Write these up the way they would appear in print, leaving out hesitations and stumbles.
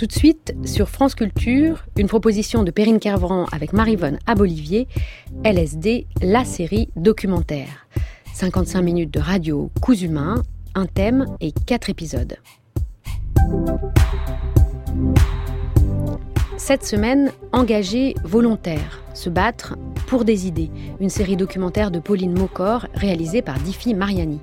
Tout de suite, sur France Culture, une proposition de Perrine Kervran avec Maryvonne Abolivier, LSD, la série documentaire. 55 minutes de radio coups humains, un thème et 4 épisodes. Cette semaine, engagés volontaires, se battre pour des idées. Une série documentaire de Pauline Maucor, réalisée par Diffie Mariani.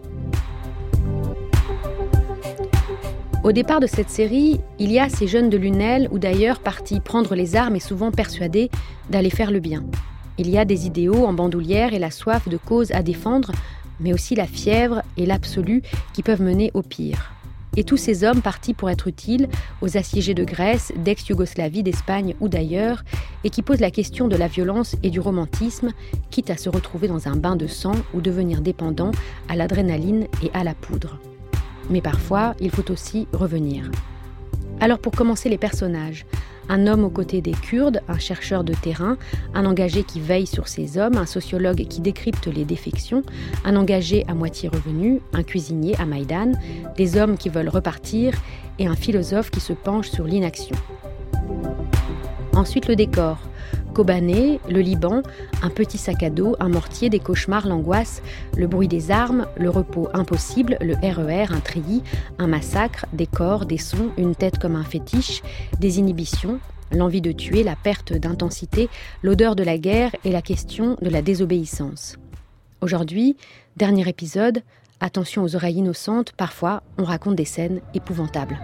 Au départ de cette série, il y a ces jeunes de Lunel ou d'ailleurs partis prendre les armes et souvent persuadés d'aller faire le bien. Il y a des idéaux en bandoulière et la soif de cause à défendre, mais aussi la fièvre et l'absolu qui peuvent mener au pire. Et tous ces hommes partis pour être utiles aux assiégés de Grèce, d'ex-Yougoslavie, d'Espagne ou d'ailleurs, et qui posent la question de la violence et du romantisme, quitte à se retrouver dans un bain de sang ou devenir dépendant à l'adrénaline et à la poudre. Mais parfois, il faut aussi revenir. Alors pour commencer les personnages, un homme aux côtés des Kurdes, un chercheur de terrain, un engagé qui veille sur ces hommes, un sociologue qui décrypte les défections, un engagé à moitié revenu, un cuisinier à Maïdan, des hommes qui veulent repartir et un philosophe qui se penche sur l'inaction. Ensuite le décor. Kobané, le Liban, un petit sac à dos, un mortier, des cauchemars, l'angoisse, le bruit des armes, le repos impossible, le RER, un treillis, un massacre, des corps, des sons, une tête comme un fétiche, des inhibitions, l'envie de tuer, la perte d'intensité, l'odeur de la guerre et la question de la désobéissance. Aujourd'hui, dernier épisode, attention aux oreilles innocentes, parfois on raconte des scènes épouvantables.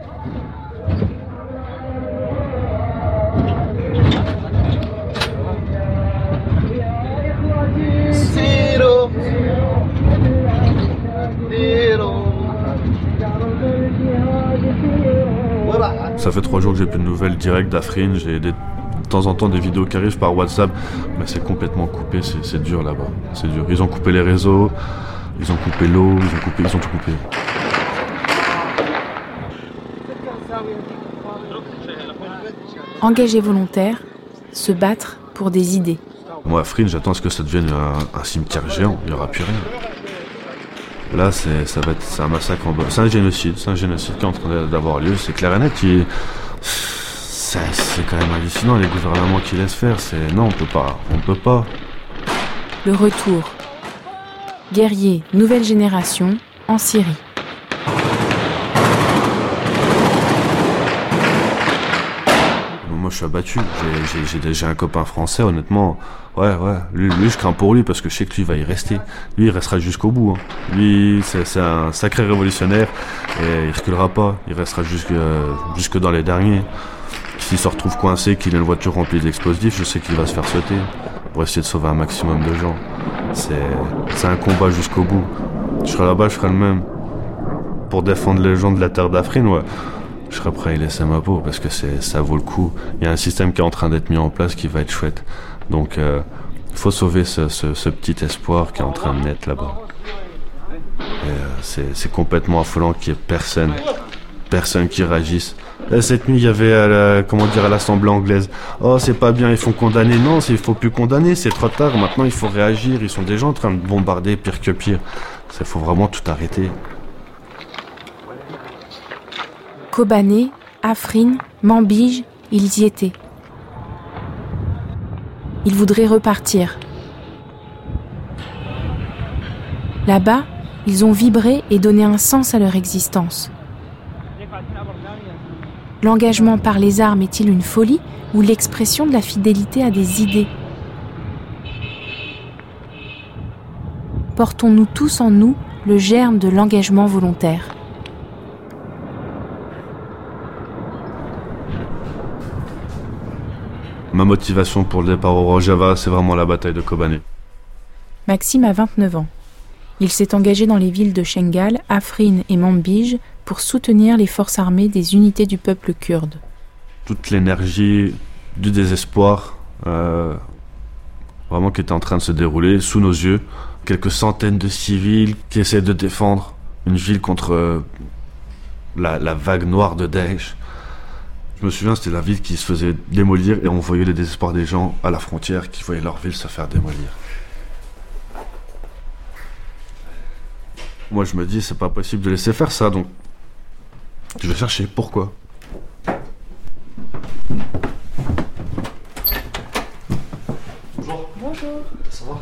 Ça fait 3 jours que j'ai plus de nouvelles directes d'Afrine. J'ai de temps en temps des vidéos qui arrivent par WhatsApp, mais c'est complètement coupé, c'est dur là-bas. C'est dur. Ils ont coupé les réseaux, ils ont coupé l'eau, ils ont tout coupé. Engagés volontaires, se battre pour des idées. Moi, Afrine, j'attends à ce que ça devienne un cimetière géant. Il n'y aura plus rien. Là, c'est un massacre en bas. C'est un génocide qui est en train d'avoir lieu. C'est clair et net. C'est quand même hallucinant, les gouvernements qui laissent faire. Non, on peut pas. Le retour. Guerriers, nouvelle génération, en Syrie. Moi, je suis abattu. J'ai un copain français, honnêtement. Ouais. Lui, je crains pour lui parce que je sais que lui va y rester. Lui, il restera jusqu'au bout. Hein. Lui, c'est un sacré révolutionnaire et il reculera pas. Il restera jusque dans les derniers. S'il se retrouve coincé, qu'il a une voiture remplie d'explosifs, je sais qu'il va se faire sauter pour essayer de sauver un maximum de gens. C'est un combat jusqu'au bout. Je serai là-bas, je ferai le même. Pour défendre les gens de la terre d'Afrine, ouais. Je serais prêt à y laisser ma peau parce que ça vaut le coup. Il y a un système qui est en train d'être mis en place qui va être chouette. Donc il faut sauver ce petit espoir qui est en train de naître là-bas. Et, c'est complètement affolant qu'il n'y ait personne qui réagisse. Cette nuit, il y avait à l'Assemblée anglaise. Oh, c'est pas bien, ils font condamner. Non, il faut plus condamner, c'est trop tard. Maintenant, il faut réagir. Ils sont déjà en train de bombarder, pire que pire. Il faut vraiment tout arrêter. Kobané, Afrine, Manbij, ils y étaient. Ils voudraient repartir. Là-bas, ils ont vibré et donné un sens à leur existence. L'engagement par les armes est-il une folie ou l'expression de la fidélité à des idées ? Portons-nous tous en nous le germe de l'engagement volontaire ? Ma motivation pour le départ au Rojava, c'est vraiment la bataille de Kobané. Maxime a 29 ans. Il s'est engagé dans les villes de Shengal, Afrine et Manbij pour soutenir les forces armées des unités du peuple kurde. Toute l'énergie du désespoir, vraiment qui était en train de se dérouler sous nos yeux. Quelques centaines de civils qui essaient de défendre une ville contre la vague noire de Daesh. Je me souviens, c'était la ville qui se faisait démolir et on voyait le désespoir des gens à la frontière qui voyaient leur ville se faire démolir. Moi, je me dis, c'est pas possible de laisser faire ça, donc je vais chercher pourquoi.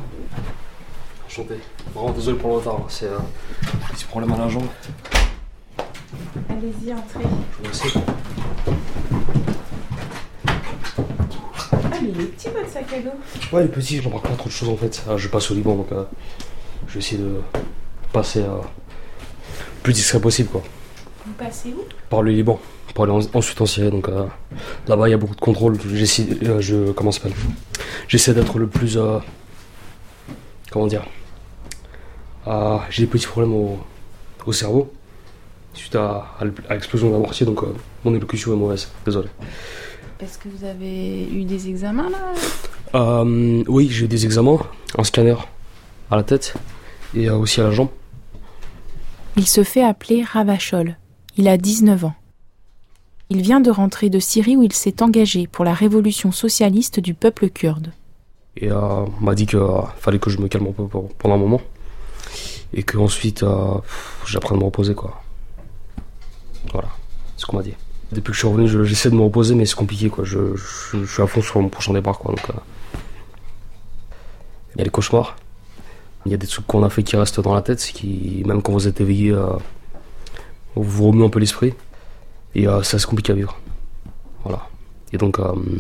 Enchanté. Vraiment désolé pour le retard, c'est un petit problème à la jambe. Allez-y, entrez. Je vous remercie. Ah, mais il est petit votre sac à dos. Ouais, il est petit, je m'embarque pas trop de choses en fait. Je passe au Liban donc je vais essayer de passer le plus discret possible quoi. Vous passez où? Par le Liban, pour aller ensuite en Syrie. Donc là-bas il y a beaucoup de contrôle. J'essaie d'être le plus. Comment dire? J'ai des petits problèmes au cerveau suite à l'explosion d'un mortier, donc mon élocution est mauvaise. Désolé. Est-ce que vous avez eu des examens là? Oui, j'ai eu des examens, un scanner à la tête et aussi à la jambe. Il se fait appeler Ravachol. Il a 19 ans. Il vient de rentrer de Syrie où il s'est engagé pour la révolution socialiste du peuple kurde. Et on m'a dit qu'il fallait que je me calme un peu pendant un moment et qu'ensuite j'apprenne à me reposer quoi. Voilà, c'est ce qu'on m'a dit. Depuis que je suis revenu, j'essaie de me reposer mais c'est compliqué quoi. Je suis à fond sur mon prochain départ quoi. Donc, il y a les cauchemars, il y a des trucs qu'on a fait qui restent dans la tête, qui même quand vous êtes éveillé, vous remuez un peu l'esprit et c'est assez compliqué à vivre. Voilà. Et donc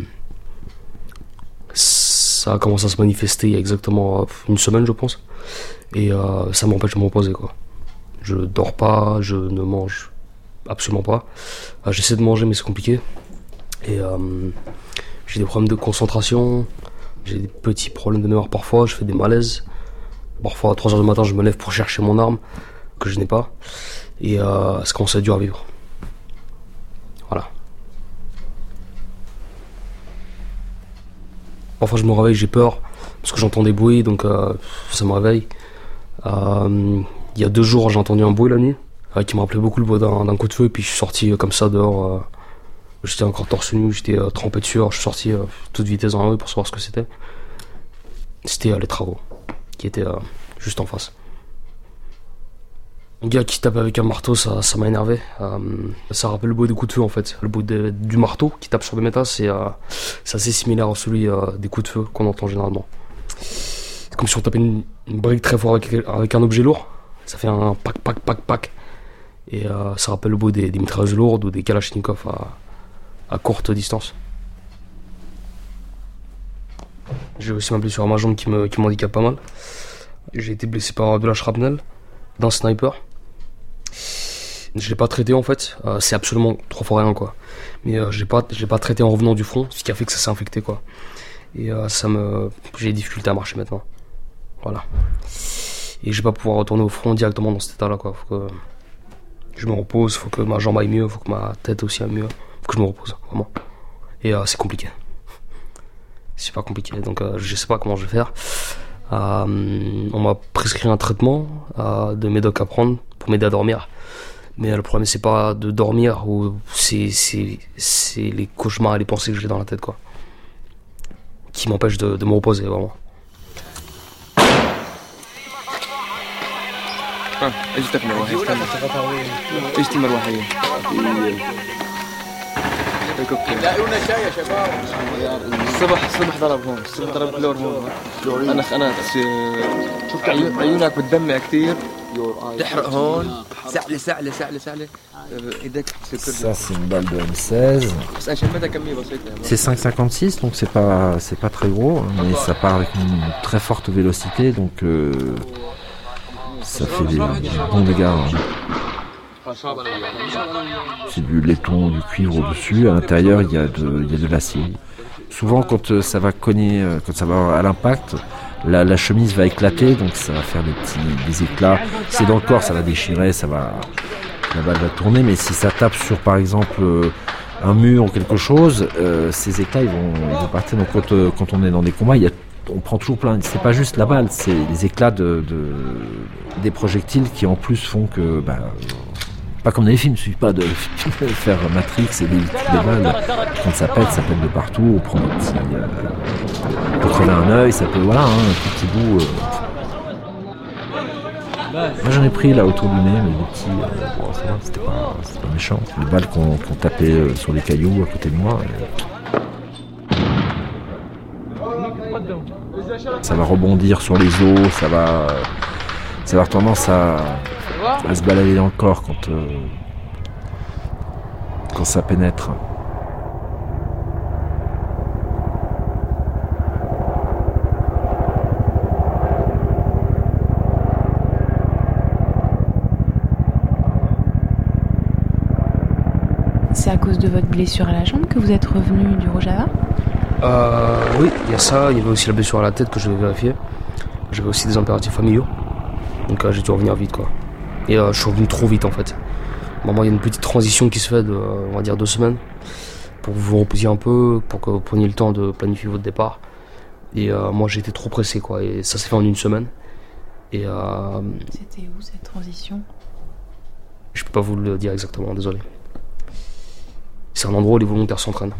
ça a commencé à se manifester il y a exactement une semaine je pense et ça m'empêche de me reposer quoi. Je dors pas, je ne mange absolument pas. J'essaie de manger mais c'est compliqué et j'ai des problèmes de concentration, j'ai des petits problèmes de mémoire parfois, je fais des malaises. Parfois à 3h du matin je me lève pour chercher mon arme que je n'ai pas et ça commence à être dur à vivre. Voilà. Parfois je me réveille, j'ai peur parce que j'entends des bruits donc ça me réveille. Il y a 2 jours j'ai entendu un bruit la nuit qui me rappelait beaucoup le bruit d'un coup de feu et puis je suis sorti comme ça dehors. J'étais encore torse nu, j'étais trempé de sueur, je suis sorti toute vitesse dans la rue pour savoir ce que c'était. C'était les travaux qui étaient juste en face. Un gars qui tape avec un marteau, ça m'a énervé. Ça rappelle le bruit des coups de feu en fait. Le bruit du marteau qui tape sur le métal, c'est assez similaire à celui des coups de feu qu'on entend généralement. C'est comme si on tapait une brique très fort avec un objet lourd. Ça fait un pac pac pac pac. Et ça rappelle le bruit des mitrailleuses lourdes ou des kalachnikovs à courte distance. J'ai aussi ma blessure à ma jambe qui m'handicape pas mal. J'ai été blessé par de la shrapnel d'un sniper. Je l'ai pas traité en fait, c'est absolument 3 fois rien quoi. Mais je l'ai pas traité en revenant du front, ce qui a fait que ça s'est infecté quoi. Et j'ai des difficultés à marcher maintenant. Voilà. Et je vais pas pouvoir retourner au front directement dans cet état là quoi. Faut que je me repose, faut que ma jambe aille mieux, faut que ma tête aussi aille mieux, faut que je me repose, vraiment. Et c'est compliqué. C'est pas compliqué, donc je sais pas comment je vais faire. On m'a prescrit un traitement de médoc à prendre pour m'aider à dormir. Mais le problème c'est pas de dormir, ou c'est les cauchemars et les pensées que j'ai dans la tête quoi, qui m'empêchent de me reposer vraiment. ايش تكمل واحد ايش تمر واحد لاقونا شاي يا شباب الصبح ضرب هون الصبح ضرب كلور هون انا شفت عيونك بتدمع كثير تحرق هون سعلة ايدك. Ça c'est une balle de M16. C'est 5,56 donc c'est pas très gros mais ça part avec une très forte vélocité donc ça fait des bons dégâts. C'est du laiton, du cuivre au-dessus. À l'intérieur, il y a de l'acier. Souvent, quand ça va cogner, quand ça va à l'impact, la chemise va éclater, donc ça va faire des éclats. Si c'est dans le corps, ça va déchirer, la balle va tourner. Mais si ça tape sur, par exemple, un mur ou quelque chose, ces éclats, ils vont partir. Donc, quand on est dans des combats, on prend toujours plein. C'est pas juste la balle, c'est les éclats des projectiles qui en plus font que, pas comme dans les films, il suffit pas de faire Matrix et d'éviter les balles. Quand ça pète de partout. On prend un petit, on peut crever un œil, ça peut, voilà, un tout petit bout. Moi j'en ai pris là autour du nez, mais des petits, ça va, c'était pas méchant. Les balles qu'on tapait sur les cailloux à côté de moi. Ça va rebondir sur les os, ça va avoir tendance à se balader dans le corps quand ça pénètre. C'est à cause de votre blessure à la jambe que vous êtes revenu du Rojava ? Oui, il y a ça, il y avait aussi la blessure à la tête que je devais vérifier. J'avais aussi des impératifs familiaux. Donc j'ai dû revenir vite quoi. Et je suis revenu trop vite en fait. Moment, il y a une petite transition qui se fait de, on va dire 2 semaines. Pour que vous vous reposiez un peu, pour que vous preniez le temps de planifier votre départ. Et moi j'ai été trop pressé quoi. Et ça s'est fait en 1 semaine. Et C'était où cette transition ? Je peux pas vous le dire exactement, désolé. C'est un endroit où les volontaires s'entraînent.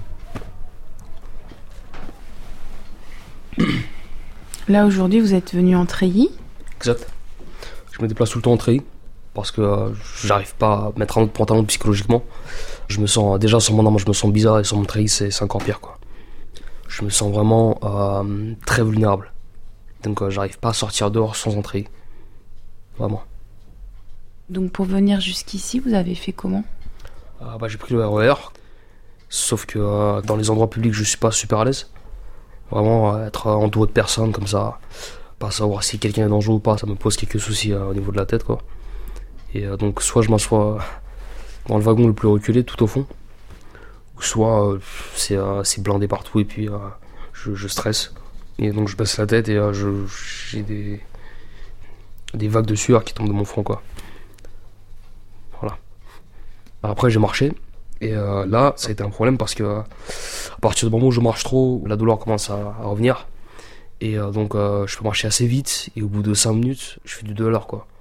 Là aujourd'hui vous êtes venu en treillis ? Exact. Je me déplace tout le temps en treillis parce que j'arrive pas à mettre un autre pantalon psychologiquement. Je me sens, déjà sans mon arme, je me sens bizarre et sans mon treillis c'est encore pire quoi. Je me sens vraiment très vulnérable. Donc j'arrive pas à sortir dehors sans un treillis. Vraiment. Donc pour venir jusqu'ici vous avez fait comment ? J'ai pris le RER. Sauf que dans les endroits publics je suis pas super à l'aise. Vraiment être entouré de personnes comme ça, pas savoir si quelqu'un est dangereux ou pas, ça me pose quelques soucis au niveau de la tête quoi. Et donc soit je m'assois dans le wagon le plus reculé tout au fond, ou soit c'est blindé partout et puis je stresse. Et donc je baisse la tête et j'ai des vagues de sueur qui tombent de mon front quoi. Voilà. Après j'ai marché. Et là, ça a été un problème parce que à partir du moment où je marche trop, la douleur commence à revenir. Et donc, je peux marcher assez vite. Et au bout de 5 minutes, je fais du 2 à l'heure, quoi.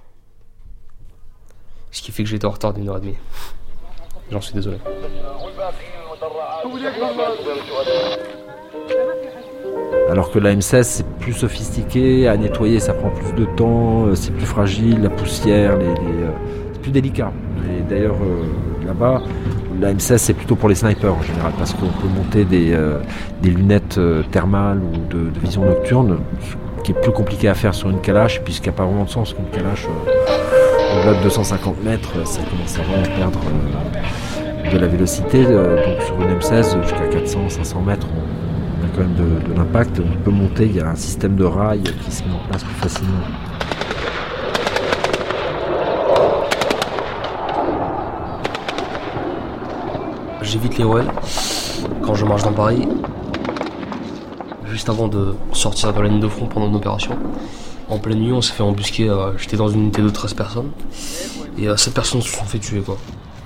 Ce qui fait que j'ai été en retard d'1 heure et demie. J'en suis désolé. Alors que la M16, c'est plus sophistiqué, à nettoyer, ça prend plus de temps, c'est plus fragile, la poussière, c'est plus délicat. Et d'ailleurs, là-bas, la M16 c'est plutôt pour les snipers en général parce qu'on peut monter des lunettes thermales ou de vision nocturne, ce qui est plus compliqué à faire sur une Kalash puisqu'il n'y a pas vraiment de sens qu'une Kalash au-delà de 250 mètres ça commence à vraiment perdre de la vélocité. Donc sur une M16 jusqu'à 400-500 mètres on a quand même de l'impact. On peut monter, il y a un système de rails qui se met en place plus facilement. J'évite les OL quand je marche dans Paris. Juste avant de sortir de la ligne de front pendant une opération. En pleine nuit, on s'est fait embusquer. J'étais dans une unité de 13 personnes. Et 7 personnes se sont fait tuer, quoi.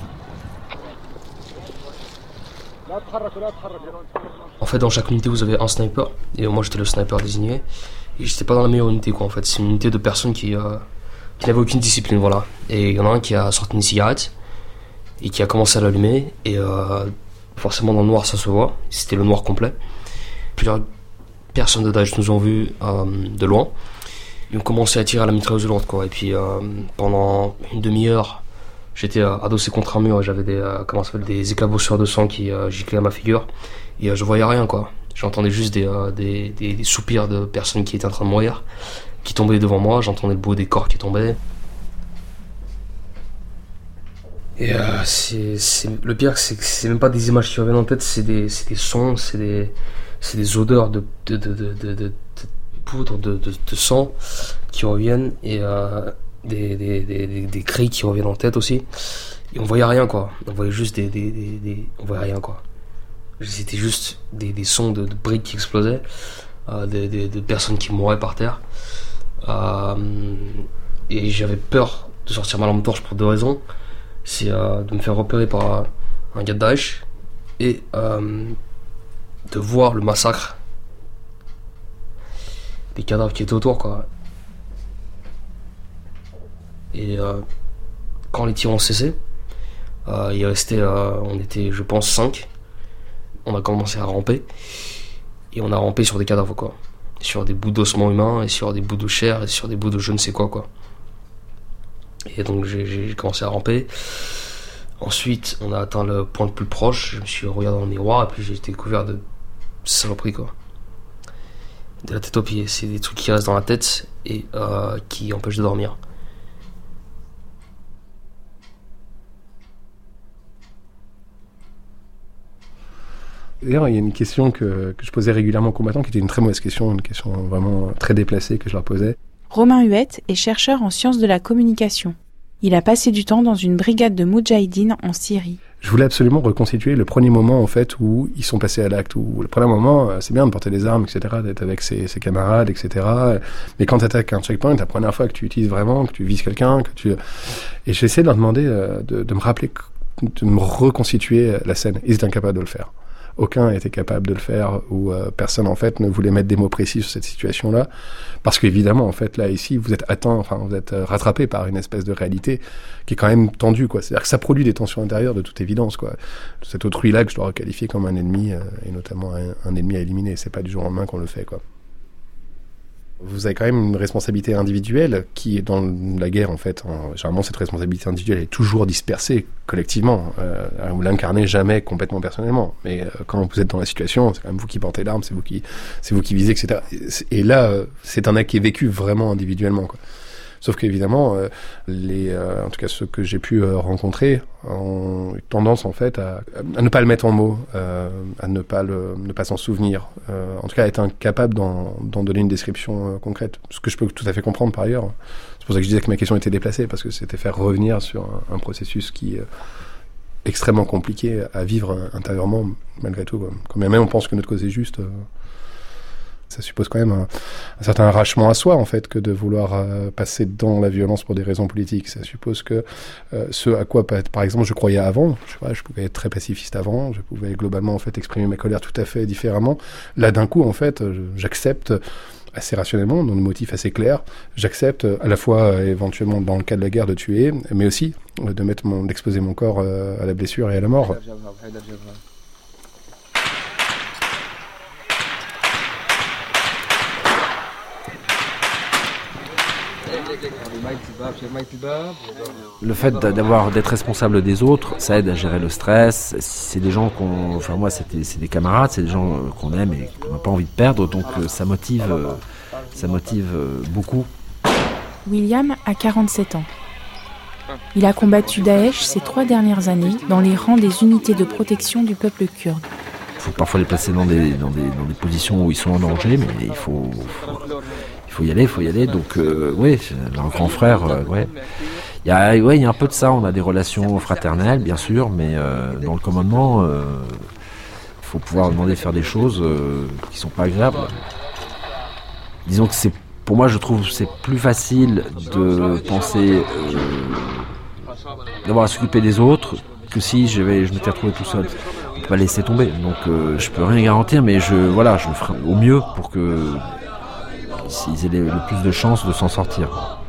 En fait, dans chaque unité, vous avez un sniper. Et moi, j'étais le sniper désigné. Et j'étais pas dans la meilleure unité, quoi, en fait. C'est une unité de personnes qui n'avaient aucune discipline, voilà. Et il y en a un qui a sorti une cigarette. Et qui a commencé à l'allumer, et forcément dans le noir ça se voit, c'était le noir complet. Plusieurs personnes de Daesh nous ont vus de loin, ils ont commencé à tirer à la mitrailleuse lourde quoi. Et puis pendant une demi-heure, j'étais adossé contre un mur et j'avais des éclaboussures de sang qui giclaient à ma figure, et je voyais rien quoi. J'entendais juste des soupirs de personnes qui étaient en train de mourir, qui tombaient devant moi, j'entendais le bruit des corps qui tombaient. Et le pire, c'est que c'est même pas des images qui reviennent en tête, c'est des sons, c'est des odeurs de poudre, de sang qui reviennent, et des cris qui reviennent en tête aussi. Et on voyait rien quoi, on voyait juste on voyait rien quoi. C'était juste des sons de briques qui explosaient, de personnes qui mouraient par terre. Et j'avais peur de sortir ma lampe torche pour 2 raisons. C'est de me faire repérer par un gars de Daesh et de voir le massacre des cadavres qui étaient autour quoi. Et quand les tirs ont cessé, il restait, on était je pense 5. On a commencé à ramper et on a rampé sur des cadavres quoi, sur des bouts d'ossements humains et sur des bouts de chair et sur des bouts de je ne sais quoi. Et donc j'ai commencé à ramper. Ensuite, on a atteint le point le plus proche. Je me suis regardé dans le miroir et puis j'ai été couvert de saloperies quoi. de la tête aux pieds. C'est des trucs qui restent dans la tête et qui empêchent de dormir. D'ailleurs, il y a une question que je posais régulièrement aux combattants, qui était une très mauvaise question, une question vraiment très déplacée que je leur posais. Romain Huette est chercheur en sciences de la communication. Il a passé du temps dans une brigade de Moudjahidine en Syrie. Je voulais absolument reconstituer le premier moment en fait où ils sont passés à l'acte. Où le premier moment, c'est bien de porter des armes, etc., d'être avec ses camarades, etc. Mais quand tu attaques un checkpoint, la première fois que tu utilises vraiment, que tu vises quelqu'un, et j'essaie de leur demander de me rappeler, de me reconstituer la scène. Ils étaient incapables de le faire. Aucun était capable de le faire, ou personne en fait ne voulait mettre des mots précis sur cette situation-là, parce qu'évidemment en fait là ici vous êtes vous êtes rattrapé par une espèce de réalité qui est quand même tendue, quoi. C'est-à-dire que ça produit des tensions intérieures de toute évidence, quoi. Cet autrui-là que je dois requalifier comme un ennemi, et notamment un ennemi à éliminer. C'est pas du jour au lendemain qu'on le fait, quoi. Vous avez quand même une responsabilité individuelle qui est dans la guerre, en fait. Généralement, cette responsabilité individuelle est toujours dispersée collectivement. Vous l'incarnez jamais complètement personnellement. Mais quand vous êtes dans la situation, c'est quand même vous qui portez l'arme, c'est vous qui visez, etc. Et là, c'est un acte qui est vécu vraiment individuellement, quoi. Sauf qu'évidemment, en tout cas ceux que j'ai pu rencontrer, ont eu tendance en fait à ne pas le mettre en mots, à ne pas s'en souvenir, en tout cas à être incapable d'en donner une description concrète. Ce que je peux tout à fait comprendre par ailleurs. C'est pour ça que je disais que ma question était déplacée, parce que c'était faire revenir sur un processus qui est extrêmement compliqué à vivre intérieurement, malgré tout, quoi. Quand même on pense que notre cause est juste. Ça suppose quand même un certain arrachement à soi, en fait, que de vouloir passer dans la violence pour des raisons politiques. Ça suppose que ce à quoi, par exemple, je croyais avant, je pouvais être très pacifiste avant, je pouvais globalement, en fait, exprimer ma colère tout à fait différemment. Là, d'un coup, en fait, j'accepte assez rationnellement, dans des motifs assez clairs, j'accepte à la fois, éventuellement, dans le cas de la guerre, de tuer, mais aussi d'exposer mon corps à la blessure et à la mort. Le fait d'être responsable des autres, ça aide à gérer le stress. C'est des gens moi c'est des camarades, c'est des gens qu'on aime et qu'on n'a pas envie de perdre, donc ça motive beaucoup. William a 47 ans. Il a combattu Daesh ces 3 dernières années dans les rangs des unités de protection du peuple kurde. Il faut parfois les placer dans des positions où ils sont en danger, mais il faut y aller. Donc oui, leur grand frère, ouais. Il y a un peu de ça. On a des relations fraternelles, bien sûr, mais dans le commandement, il faut pouvoir demander de faire des choses qui sont pas agréables. Disons que pour moi, je trouve que c'est plus facile de penser d'avoir à s'occuper des autres que si je m'étais retrouvé tout seul. On peut pas laisser tomber. Donc je peux rien garantir, mais je le ferai au mieux pour que s'ils aient le plus de chances de s'en sortir.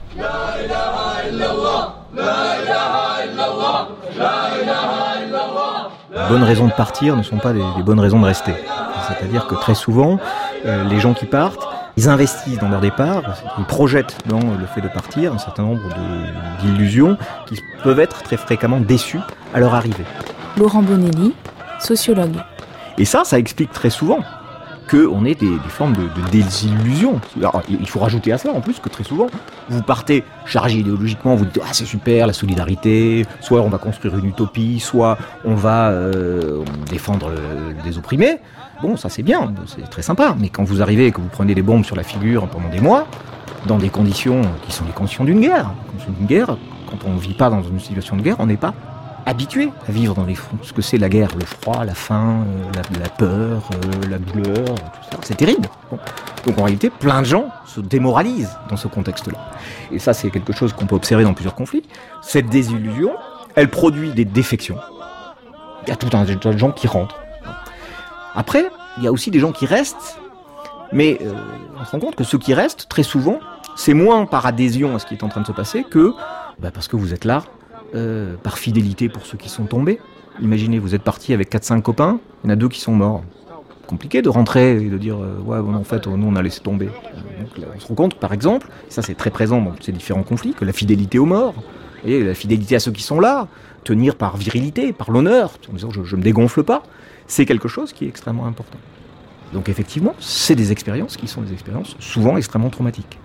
Les bonnes raisons de partir ne sont pas les bonnes raisons de rester. C'est-à-dire que très souvent, les gens qui partent, ils investissent dans leur départ, ils projettent dans le fait de partir un certain nombre d'illusions qui peuvent être très fréquemment déçues à leur arrivée. Laurent Bonelli, sociologue. Et ça explique très souvent qu'on ait des formes de désillusion. Alors, il faut rajouter à cela en plus que très souvent, vous partez chargé idéologiquement, vous dites c'est super la solidarité, soit on va construire une utopie, soit on va défendre des opprimés. Bon, ça c'est bien, c'est très sympa, mais quand vous arrivez et que vous prenez des bombes sur la figure pendant des mois, dans des conditions qui sont les conditions d'une guerre, quand on ne vit pas dans une situation de guerre, on n'est pas habitué à vivre dans les fronts. Ce que c'est la guerre, le froid, la faim, la peur, la douleur, tout ça, c'est terrible. Bon. Donc en réalité, plein de gens se démoralisent dans ce contexte-là. Et ça, c'est quelque chose qu'on peut observer dans plusieurs conflits. Cette désillusion, elle produit des défections. Il y a tout un tas de gens qui rentrent. Après, il y a aussi des gens qui restent, mais on se rend compte que ceux qui restent, très souvent, c'est moins par adhésion à ce qui est en train de se passer que parce que vous êtes là, par fidélité pour ceux qui sont tombés. Imaginez, vous êtes parti avec 4-5 copains, il y en a 2 qui sont morts. Compliqué de rentrer et de dire en fait, nous on a laissé tomber. Donc, là, on se rend compte, par exemple, ça c'est très présent dans ces différents conflits, que la fidélité aux morts, et la fidélité à ceux qui sont là, tenir par virilité, par l'honneur, en disant je me dégonfle pas, c'est quelque chose qui est extrêmement important. Donc effectivement, c'est des expériences qui sont des expériences souvent extrêmement traumatiques.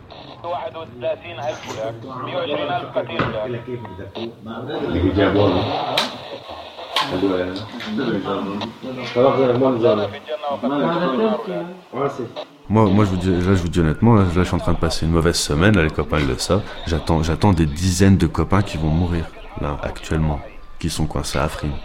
Moi, je vous dis honnêtement, là, je suis en train de passer une mauvaise semaine, là, les copains le savent. J'attends des dizaines de copains qui vont mourir, là, actuellement, qui sont coincés à Afrin.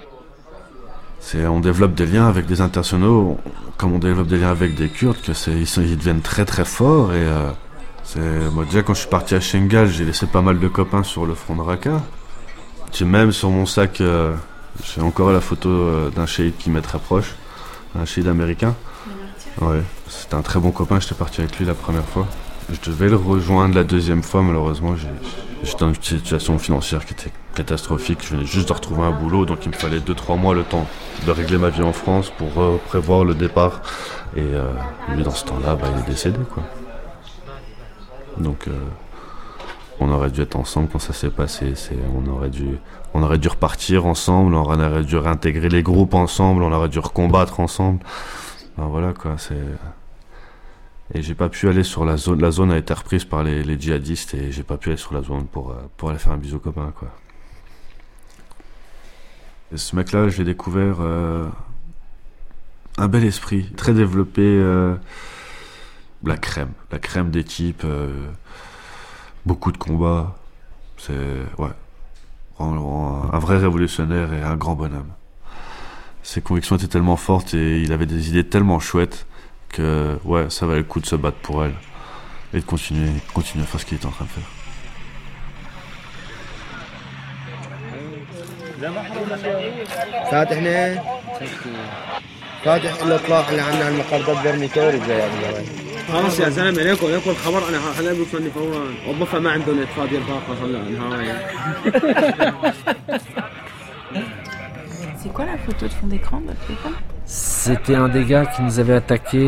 On développe des liens avec des internationaux, comme on développe des liens avec des Kurdes, ils deviennent très très forts. Et moi, déjà, quand je suis parti à Shengal, j'ai laissé pas mal de copains sur le front de Raqqa. J'ai même sur mon sac, j'ai encore la photo d'un chéhid qui m'est très proche, un chéhid américain. Ouais, c'était un très bon copain, j'étais parti avec lui la première fois. Je devais le rejoindre la deuxième fois, malheureusement, j'étais dans une situation financière qui était catastrophique. Je venais juste de retrouver un boulot, donc il me fallait 2-3 mois le temps de régler ma vie en France pour prévoir le départ. Et lui, dans ce temps-là, il est décédé, quoi. Donc, on aurait dû être ensemble quand ça s'est passé. On aurait dû repartir ensemble, on aurait dû réintégrer les groupes ensemble, on aurait dû recombattre ensemble. Voilà, quoi, Et j'ai pas pu aller sur la zone. La zone a été reprise par les djihadistes et j'ai pas pu aller sur la zone pour aller faire un bisou copain, quoi. Et ce mec-là, je l'ai découvert un bel esprit, très développé, la crème des types, beaucoup de combats. Un vrai révolutionnaire et un grand bonhomme. Ses convictions étaient tellement fortes et il avait des idées tellement chouettes que ça valait le coup de se battre pour elle et de continuer à faire ce qu'il était en train de faire. فاتح هنا فاتح الاطلاق اللي عندنا على المقر ضد برميتوري زي خلاص يا زلمه ليكن الخبر انا خلينا بوصلني فورا وظفها ما عندهم نت فاضي الطاقه صلى نهايه. C'est quoi la photo de fond d'écran de votre téléphone ? C'était un des gars qui nous avait attaqué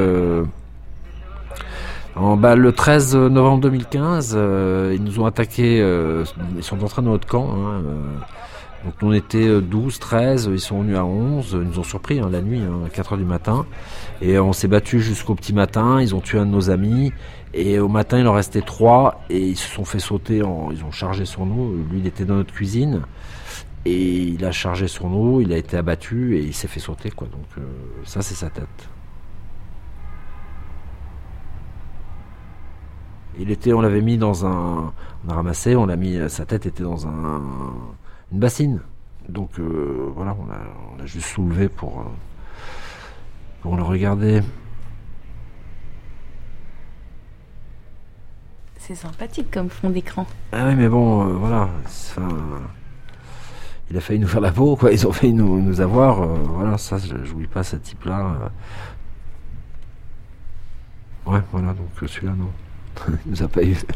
le 13 novembre 2015. Ils nous ont attaqué, ils sont entrés dans notre camp. Donc on était 12, 13, ils sont venus à 11, ils nous ont surpris la nuit, à 4h du matin. Et on s'est battu jusqu'au petit matin, ils ont tué un de nos amis. Et au matin, il en restait 3 et ils se sont fait sauter, ils ont chargé sur nous. Lui, il était dans notre cuisine. Et il a chargé sur nous, il a été abattu et il s'est fait sauter, quoi. Donc ça, c'est sa tête. On l'avait mis dans on a ramassé, sa tête était dans une bassine. Donc on l'a juste soulevé pour le regarder. C'est sympathique comme fond d'écran. Ah oui, mais bon, voilà. Il a failli nous faire la peau, quoi. Ils ont failli nous avoir. Ça, je n'oublie pas ce type-là. Ouais, voilà, donc celui-là, non. Il nous a pas eu.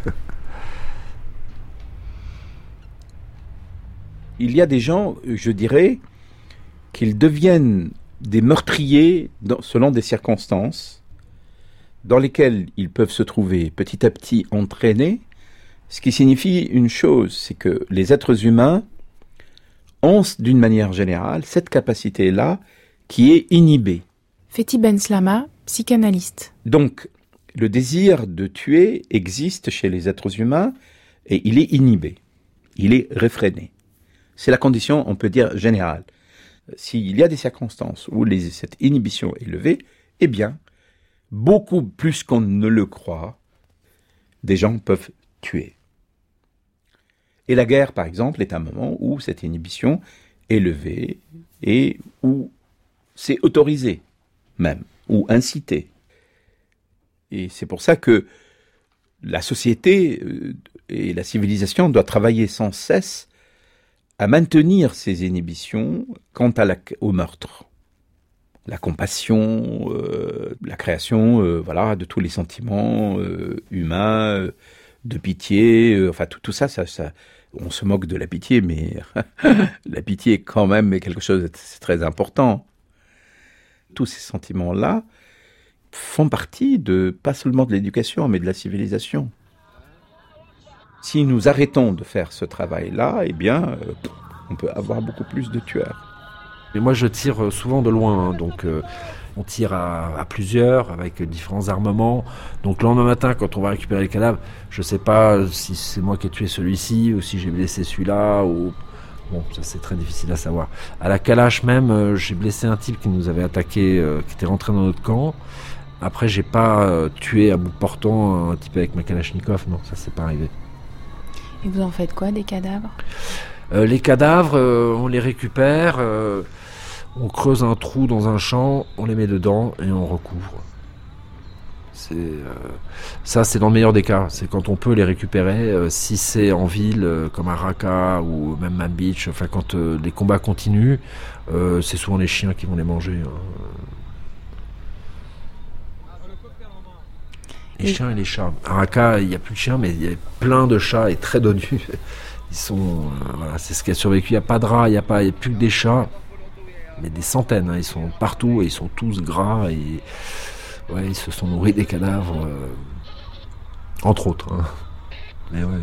Il y a des gens, je dirais, qu'ils deviennent des meurtriers selon des circonstances dans lesquelles ils peuvent se trouver petit à petit entraînés, ce qui signifie une chose, c'est que les êtres humains ont, d'une manière générale, cette capacité-là qui est inhibée. Fethi Benslama, psychanalyste. Donc, le désir de tuer existe chez les êtres humains et il est inhibé, il est réfréné. C'est la condition, on peut dire, générale. S'il y a des circonstances où cette inhibition est levée, eh bien, beaucoup plus qu'on ne le croit, des gens peuvent tuer. Et la guerre, par exemple, est un moment où cette inhibition est levée et où c'est autorisé, même, ou incité. Et c'est pour ça que la société et la civilisation doivent travailler sans cesse à maintenir ces inhibitions quant au meurtre. La compassion, la création de tous les sentiments humains, de pitié, tout ça, on se moque de la pitié, mais la pitié est quand même quelque chose de très important. Tous ces sentiments-là font partie pas seulement de l'éducation, mais de la civilisation. Si nous arrêtons de faire ce travail-là, eh bien, on peut avoir beaucoup plus de tueurs. Et moi, je tire souvent de loin, donc On tire à plusieurs, avec différents armements. Donc le lendemain matin, quand on va récupérer les cadavres, je sais pas si c'est moi qui ai tué celui-ci, ou si j'ai blessé celui-là, ou... Bon, ça c'est très difficile à savoir. À la Kalash même, j'ai blessé un type qui nous avait attaqué, qui était rentré dans notre camp. Après, j'ai pas tué à bout portant un type avec ma Kalachnikov, non, ça c'est pas arrivé. Et vous en faites quoi des cadavres ? Les cadavres, on les récupère, on creuse un trou dans un champ, on les met dedans et on recouvre. Ça, c'est dans le meilleur des cas. C'est quand on peut les récupérer. Si c'est en ville, comme à Raqqa ou même Manbij Beach, enfin quand les combats continuent, c'est souvent les chiens qui vont les manger. Les chiens et les chats. À Raqqa, il n'y a plus de chiens, mais il y a plein de chats et très dodus. Ils sont, voilà, c'est ce qui a survécu. Il n'y a pas de rats, il n'y a plus que des chats, mais des centaines. Ils sont partout et ils sont tous gras et ouais, ils se sont nourris des cadavres, entre autres. Mais ouais.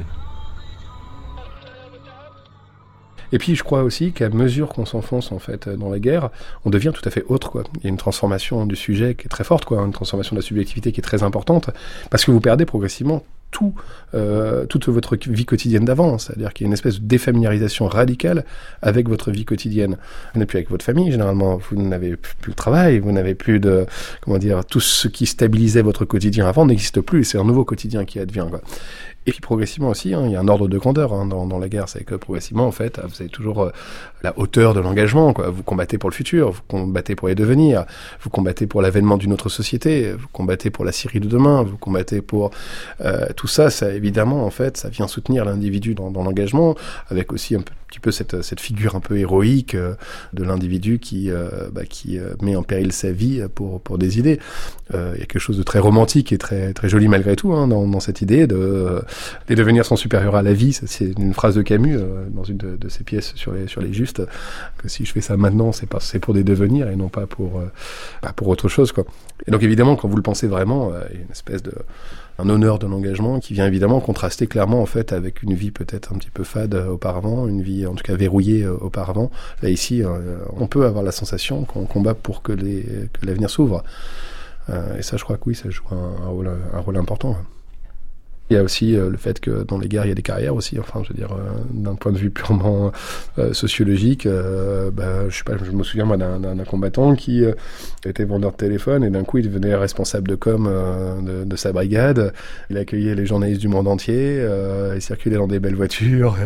Et puis je crois aussi qu'à mesure qu'on s'enfonce en fait dans la guerre, on devient tout à fait autre, quoi. Il y a une transformation du sujet qui est très forte, quoi, une transformation de la subjectivité qui est très importante, parce que vous perdez progressivement toute votre vie quotidienne d'avant, c'est-à-dire qu'il y a une espèce de défamiliarisation radicale avec votre vie quotidienne. Vous n'êtes plus avec votre famille, généralement, vous n'avez plus le travail, vous n'avez plus de, tout ce qui stabilisait votre quotidien avant n'existe plus, et c'est un nouveau quotidien qui advient, quoi. Et puis progressivement aussi, il y a un ordre de grandeur dans la guerre, c'est que progressivement, en fait, vous avez toujours la hauteur de l'engagement, quoi. Vous combattez pour le futur, vous combattez pour les devenirs, vous combattez pour l'avènement d'une autre société, vous combattez pour la Syrie de demain, vous combattez pour tout ça, évidemment, en fait, ça vient soutenir l'individu dans l'engagement, avec aussi un petit peu cette figure un peu héroïque de l'individu qui met en péril sa vie pour des idées. Il y a quelque chose de très romantique et très très joli malgré tout dans cette idée de les devenirs sont supérieurs à la vie. Ça, c'est une phrase de Camus dans une de ses pièces sur les justes, que si je fais ça maintenant, c'est pour des devenirs et non pas pour autre chose, quoi. Et donc évidemment, quand vous le pensez vraiment, il y a une espèce de un honneur de l'engagement qui vient évidemment contraster clairement en fait avec une vie peut-être un petit peu fade auparavant, une vie en tout cas verrouillée auparavant. Là ici, on peut avoir la sensation qu'on combat pour que l'avenir s'ouvre. Et ça, je crois que oui, ça joue un rôle important. Il y a aussi le fait que dans les guerres, il y a des carrières aussi. Enfin, je veux dire, d'un point de vue purement sociologique, je me souviens moi d'un combattant qui était vendeur de téléphone et d'un coup, il devenait responsable de com de sa brigade. Il accueillait les journalistes du monde entier. Il circulait dans des belles voitures.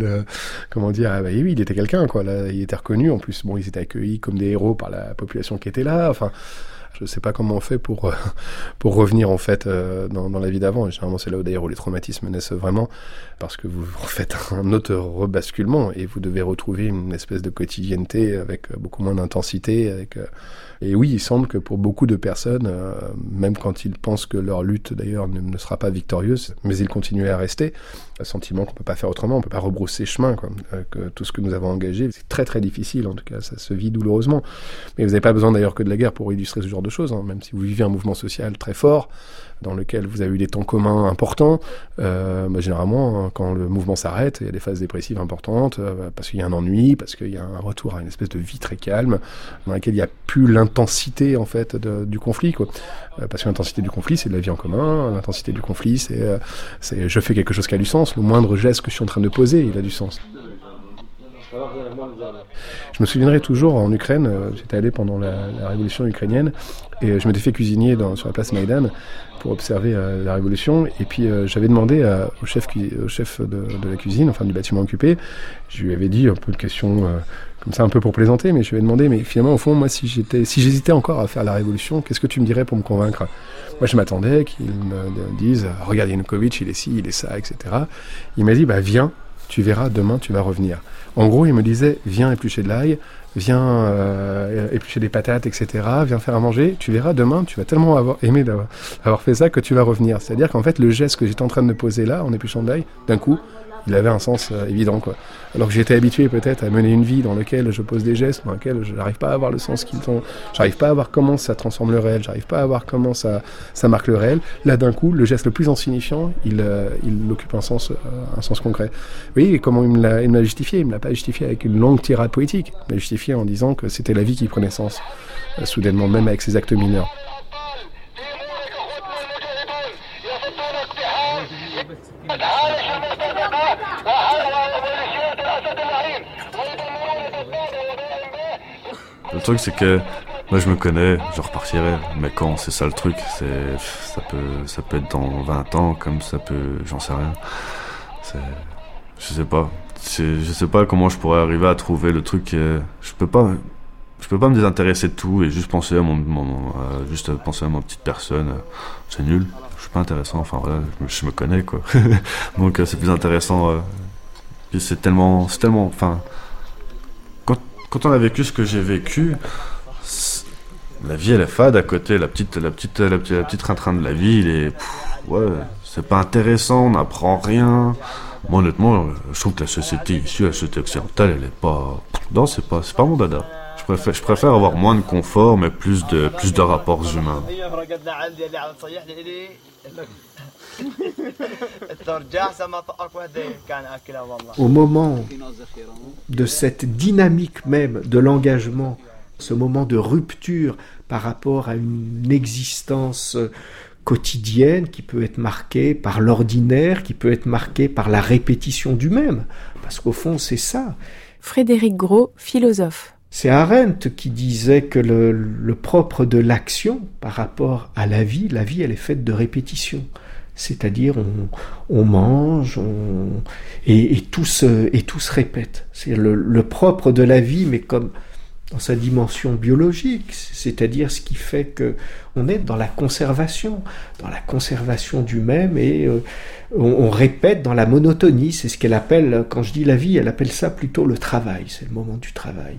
Il était quelqu'un, quoi. Là, il était reconnu. En plus, bon, ils étaient accueillis comme des héros par la population qui était là. Enfin. Je sais pas comment on fait pour revenir en fait dans la vie d'avant. Et généralement c'est là où d'ailleurs où les traumatismes naissent vraiment, parce que vous faites un autre rebasculement et vous devez retrouver une espèce de quotidienneté avec beaucoup moins d'intensité. Et oui, il semble que pour beaucoup de personnes, même quand ils pensent que leur lutte d'ailleurs ne sera pas victorieuse, mais ils continuent à rester, le sentiment qu'on peut pas faire autrement, on peut pas rebrousser chemin, quoi. Que tout ce que nous avons engagé, c'est très très difficile, en tout cas ça se vit douloureusement. Mais vous n'avez pas besoin d'ailleurs que de la guerre pour illustrer ce genre de choses, même si vous vivez un mouvement social très fort, dans lequel vous avez eu des temps communs importants, généralement, quand le mouvement s'arrête, il y a des phases dépressives importantes, parce qu'il y a un ennui, parce qu'il y a un retour à une espèce de vie très calme, dans laquelle il n'y a plus l'intensité, en fait, du conflit, quoi. Parce que l'intensité du conflit, c'est de la vie en commun, l'intensité du conflit, c'est je fais quelque chose qui a du sens, le moindre geste que je suis en train de poser, il a du sens. Je me souviendrai toujours en Ukraine, j'étais allé pendant la révolution ukrainienne et je m'étais fait cuisinier sur la place Maïdan pour observer la révolution, et puis j'avais demandé au chef de la cuisine, enfin du bâtiment occupé, je lui avais dit un peu de questions comme ça un peu pour plaisanter, mais je lui avais demandé, mais finalement au fond moi si j'hésitais encore à faire la révolution, qu'est-ce que tu me dirais pour me convaincre? Moi je m'attendais qu'il me dise regarde Yanukovych, il est ci, il est ça, etc. Il m'a dit viens, tu verras, demain tu vas revenir. En gros, il me disait, viens éplucher de l'ail, viens éplucher des patates, etc. Viens faire à manger, tu verras, demain, tu vas tellement avoir aimé d'avoir fait ça que tu vas revenir. C'est-à-dire qu'en fait, le geste que j'étais en train de poser là, en épluchant de l'ail, d'un coup, il avait un sens évident, quoi. Alors que j'étais habitué peut-être à mener une vie dans laquelle je pose des gestes, dans laquelle je n'arrive pas à avoir le sens qu'ils ont, j'arrive pas à voir comment ça transforme le réel, j'arrive pas à voir comment ça marque le réel. Là, d'un coup, le geste le plus insignifiant, il occupe un sens concret. Oui, et comment il me l'a justifié? Il me l'a pas justifié avec une longue tirade poétique. Il m'a justifié en disant que c'était la vie qui prenait sens, soudainement, même avec ses actes mineurs. Le truc, c'est que moi je me connais, je repartirai, mais quand c'est ça le truc, ça peut être dans 20 ans, comme ça peut, j'en sais rien. Je sais pas comment je pourrais arriver à trouver le truc. Je peux pas me désintéresser de tout et juste penser à penser à ma petite personne. C'est nul. Je suis pas intéressant. Enfin voilà, je me connais, quoi. Donc c'est plus intéressant. Puis c'est tellement. Enfin, quand on a vécu ce que j'ai vécu, la vie elle est fade à côté. La petite train-train de la vie, c'est pas intéressant. On n'apprend rien. Moi honnêtement, je trouve que la société ici, la société occidentale, elle est pas. Non, c'est pas mon dada. Je préfère avoir moins de confort, mais plus de rapports humains. Au moment de cette dynamique même de l'engagement, ce moment de rupture par rapport à une existence quotidienne qui peut être marquée par l'ordinaire, qui peut être marquée par la répétition du même, parce qu'au fond c'est ça. Frédéric Gros, philosophe. C'est Arendt qui disait que le propre de l'action par rapport à la vie elle est faite de répétition. C'est-à-dire on mange, et tout se répète. C'est le propre de la vie, mais comme dans sa dimension biologique, c'est-à-dire ce qui fait que on est dans la conservation du même, et on répète dans la monotonie. C'est ce qu'elle appelle, quand je dis la vie, elle appelle ça plutôt le travail, c'est le moment du travail.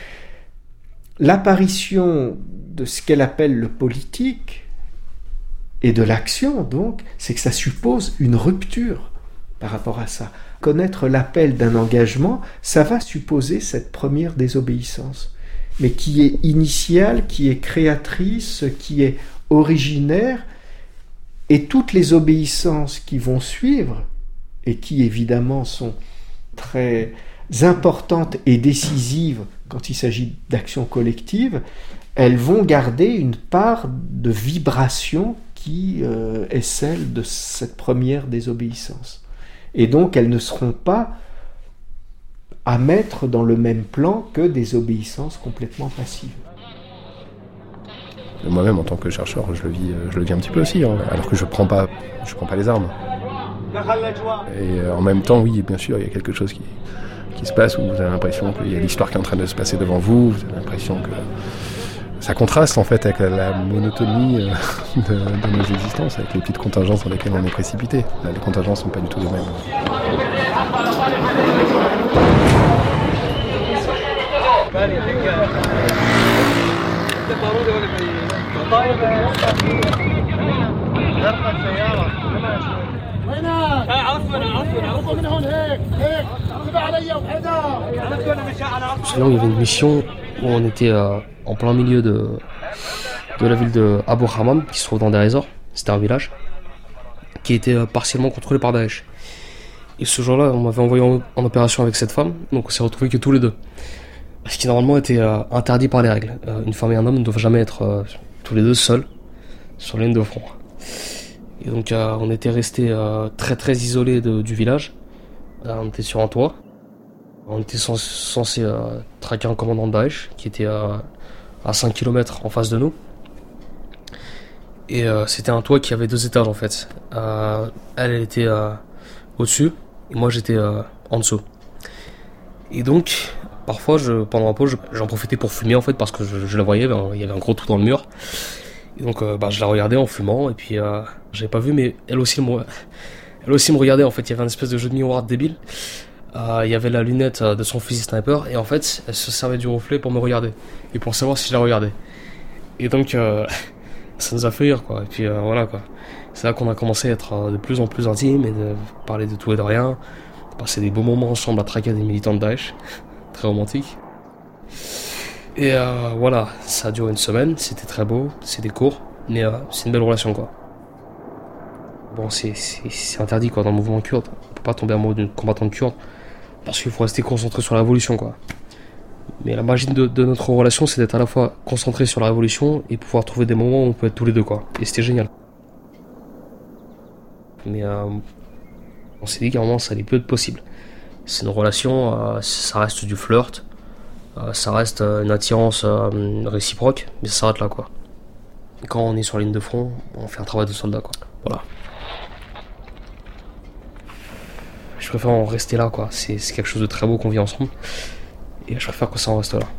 L'apparition de ce qu'elle appelle le politique et de l'action, donc, c'est que ça suppose une rupture par rapport à ça. Connaître l'appel d'un engagement, ça va supposer cette première désobéissance, mais qui est initiale, qui est créatrice, qui est originaire, et toutes les obéissances qui vont suivre, et qui évidemment sont très importantes et décisives quand il s'agit d'actions collectives, elles vont garder une part de vibration qui est celle de cette première désobéissance. Et donc elles ne seront pas à mettre dans le même plan que des obéissances complètement passives. Moi-même, en tant que chercheur, je le vis un petit peu aussi, hein, alors que je prends pas les armes. Et en même temps, oui, bien sûr, il y a quelque chose qui se passe où vous avez l'impression qu'il y a l'histoire qui est en train de se passer devant vous. Vous avez l'impression que ça contraste en fait avec la monotonie de nos existences, avec les petites contingences dans lesquelles on est précipité. Là, les contingences sont pas du tout les mêmes. Je me souviens, il y avait une mission où on était en plein milieu de la ville de Abu Hammam, qui se trouve dans des résorts. C'était un village qui était partiellement contrôlé par Daesh. Et ce jour-là, on m'avait envoyé en opération avec cette femme, donc on s'est retrouvés que tous les deux. Ce qui normalement était interdit par les règles. Une femme et un homme ne doivent jamais être tous les deux seuls sur la ligne de front. Et donc on était restés très très isolés du village. On était sur un toit. On était censé traquer un commandant de Daesh qui était à 5 km en face de nous. Et c'était un toit qui avait 2 étages en fait. Elle était au-dessus et moi j'étais en dessous. Et donc parfois pendant la pause j'en profitais pour fumer en fait, parce que je la voyais, il y avait un gros trou dans le mur. Et donc je la regardais en fumant, et puis j'avais pas vu, mais elle aussi me regardait en fait. Il y avait un espèce de jeu de miroir débile. Il y avait la lunette de son fusil sniper, et en fait elle se servait du reflet pour me regarder et pour savoir si je la regardais. Et donc ça nous a fait rire quoi. Et puis voilà quoi. C'est là qu'on a commencé à être de plus en plus intime et de parler de tout et de rien. Passer des beaux moments ensemble à traquer des militants de Daesh. Très romantique. Et voilà, ça a duré une semaine, c'était très beau, c'était court, mais c'est une belle relation quoi. Bon, c'est interdit quoi dans le mouvement kurde, on peut pas tomber amoureux d'une combattante kurde, parce qu'il faut rester concentré sur la révolution quoi. Mais la magie de notre relation, c'est d'être à la fois concentré sur la révolution et pouvoir trouver des moments où on peut être tous les deux quoi, et c'était génial. Mais on s'est dit qu'à un moment ça allait plus être possible. C'est une relation, ça reste du flirt. Ça reste une attirance réciproque, mais ça s'arrête là quoi. Quand on est sur la ligne de front, on fait un travail de soldat quoi. Voilà. Je préfère en rester là quoi. C'est quelque chose de très beau qu'on vit ensemble. Et je préfère que ça en reste là.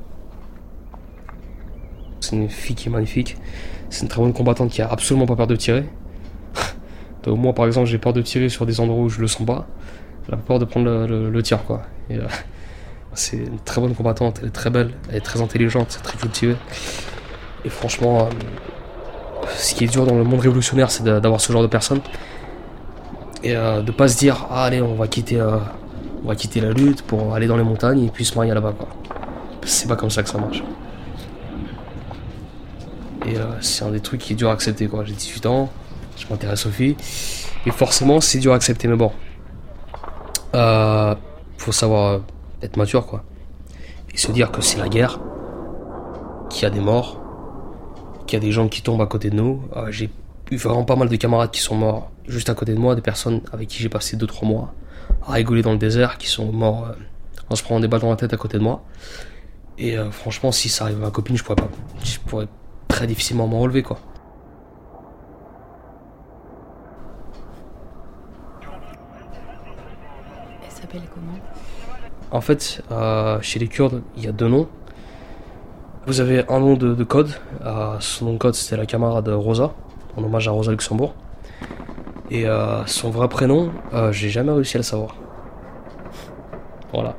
C'est une fille qui est magnifique. C'est une très bonne combattante qui a absolument pas peur de tirer. Donc moi par exemple j'ai peur de tirer sur des endroits où je le sens pas. Elle a peur de prendre le tir quoi. Et, c'est une très bonne combattante, elle est très belle, elle est très intelligente, c'est très cultivé. Et franchement, ce qui est dur dans le monde révolutionnaire, c'est d'avoir ce genre de personnes. Et de pas se dire, ah, allez, on va quitter la lutte pour aller dans les montagnes et puis se marier là-bas, quoi. C'est pas comme ça que ça marche. Et c'est un des trucs qui est dur à accepter, quoi. J'ai 18 ans, je m'intéresse aux filles, et forcément, c'est dur à accepter, mais bon. Faut savoir être mature quoi, et se dire que c'est la guerre, qu'il y a des morts, qu'il y a des gens qui tombent à côté de nous. J'ai eu vraiment pas mal de camarades qui sont morts juste à côté de moi, des personnes avec qui j'ai passé 2-3 mois à rigoler dans le désert, qui sont morts en se prenant des balles dans la tête à côté de moi. Et franchement, si ça arrive à ma copine, je pourrais très difficilement m'en relever quoi. Elle s'appelle comment ? En fait, chez les Kurdes, il y a 2 noms. Vous avez un nom de code. Son nom de code, c'était la camarade Rosa, en hommage à Rosa Luxembourg. Et son vrai prénom, j'ai jamais réussi à le savoir. Voilà.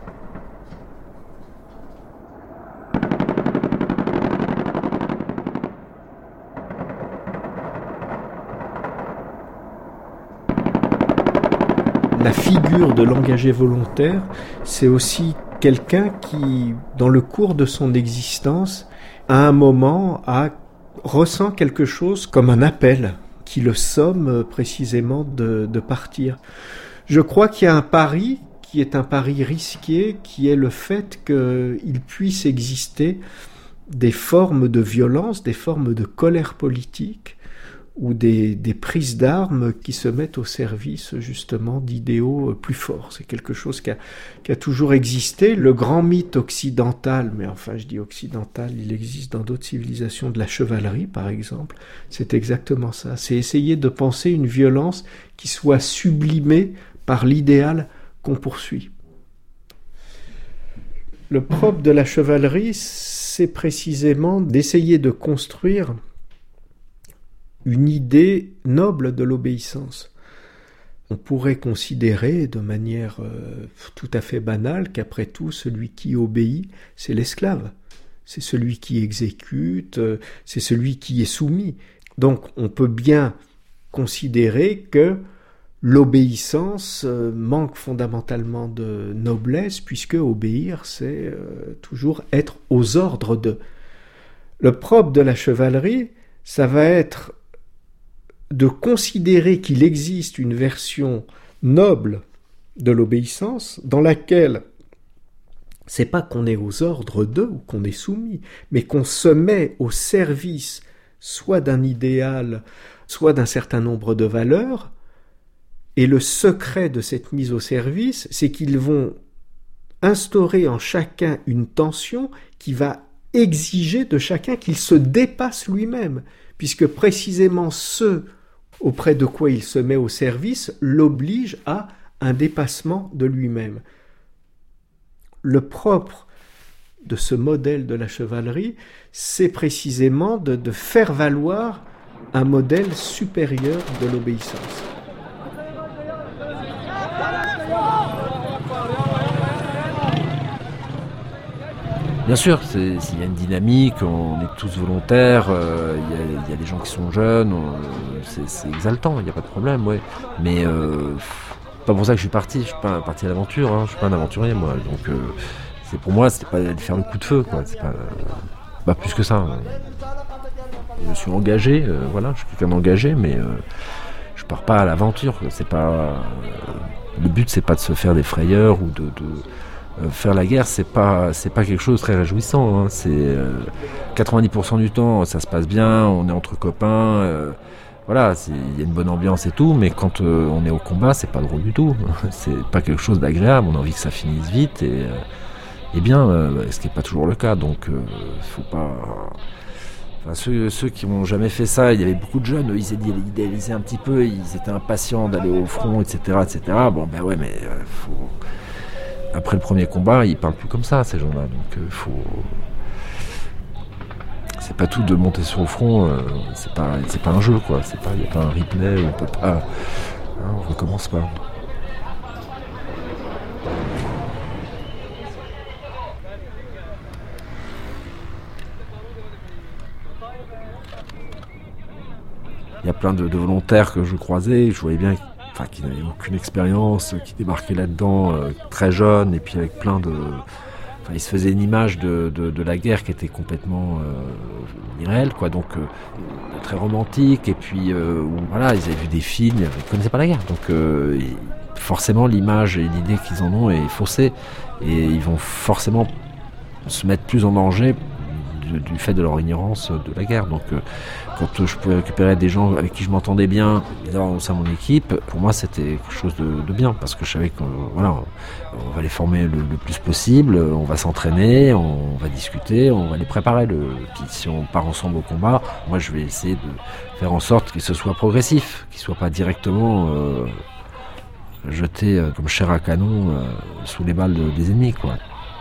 La figure de l'engagé volontaire, c'est aussi quelqu'un qui, dans le cours de son existence, à un moment, ressent quelque chose comme un appel qui le somme précisément de partir. Je crois qu'il y a un pari qui est un pari risqué, qui est le fait qu'il puisse exister des formes de violence, des formes de colère politique, ou des prises d'armes qui se mettent au service justement d'idéaux plus forts. C'est quelque chose qui a toujours existé. Le grand mythe occidental, mais enfin je dis occidental, il existe dans d'autres civilisations, de la chevalerie par exemple, c'est exactement ça. C'est essayer de penser une violence qui soit sublimée par l'idéal qu'on poursuit. Le propre de la chevalerie, c'est précisément d'essayer de construire une idée noble de l'obéissance. On pourrait considérer de manière tout à fait banale qu'après tout, celui qui obéit, c'est l'esclave. C'est celui qui exécute, c'est celui qui est soumis. Donc on peut bien considérer que l'obéissance manque fondamentalement de noblesse, puisque obéir, c'est toujours être aux ordres de. Le propre de la chevalerie, ça va être de considérer qu'il existe une version noble de l'obéissance dans laquelle c'est pas qu'on est aux ordres d'eux ou qu'on est soumis, mais qu'on se met au service soit d'un idéal, soit d'un certain nombre de valeurs, et le secret de cette mise au service, c'est qu'ils vont instaurer en chacun une tension qui va exiger de chacun qu'il se dépasse lui-même, puisque précisément ce auprès de quoi il se met au service l'oblige à un dépassement de lui-même. Le propre de ce modèle de la chevalerie, c'est précisément de faire valoir un modèle supérieur de l'obéissance. Bien sûr, il y a une dynamique, on est tous volontaires, il y a des gens qui sont jeunes, c'est exaltant, il n'y a pas de problème, ouais. Mais pas pour ça que je suis parti. Je suis pas parti à l'aventure. Hein. Je suis pas un aventurier, moi. Donc, pour moi, c'était pas de faire le coup de feu, quoi. C'est pas plus que ça. Je suis engagé, voilà. Je suis quelqu'un d'engagé, mais je pars pas à l'aventure. C'est pas le but, c'est pas de se faire des frayeurs ou de faire la guerre. C'est pas quelque chose de très réjouissant. Hein. C'est 90% du temps, ça se passe bien. On est entre copains. Voilà, il y a une bonne ambiance et tout, mais quand on est au combat, c'est pas drôle du tout. C'est pas quelque chose d'agréable. On a envie que ça finisse vite et bien, ce qui n'est pas toujours le cas. Donc, faut pas. Enfin, ceux qui n'ont jamais fait ça, il y avait beaucoup de jeunes, ils idéalisaient un petit peu, ils étaient impatients d'aller au front, etc., etc. Bon, ben ouais, mais faut. Après le premier combat, ils parlent plus comme ça, ces gens-là. Donc, faut. C'est pas tout de monter sur le front, c'est pas un jeu, quoi. Il n'y a pas un replay, on peut pas. Hein, on recommence pas. Il y a plein de volontaires que je croisais, je voyais bien qu'ils n'avaient aucune expérience, qui débarquaient là-dedans très jeunes, et puis avec plein de... ils se faisaient une image de la guerre qui était complètement irréelle, quoi. Donc très romantique, et puis voilà, ils avaient vu des films, ils ne connaissaient pas la guerre. Donc forcément l'image et l'idée qu'ils en ont est faussée, et ils vont forcément se mettre plus en danger du fait de leur ignorance de la guerre. Donc quand je pouvais récupérer des gens avec qui je m'entendais bien au sein de mon équipe, pour moi c'était quelque chose de bien, parce que je savais qu'on voilà, on va les former le plus possible, on va s'entraîner, on va discuter, on va les préparer. Si on part ensemble au combat, moi je vais essayer de faire en sorte que ce soit progressif, qu'il ne soit pas directement jeté comme chair à canon sous les balles des ennemis, quoi.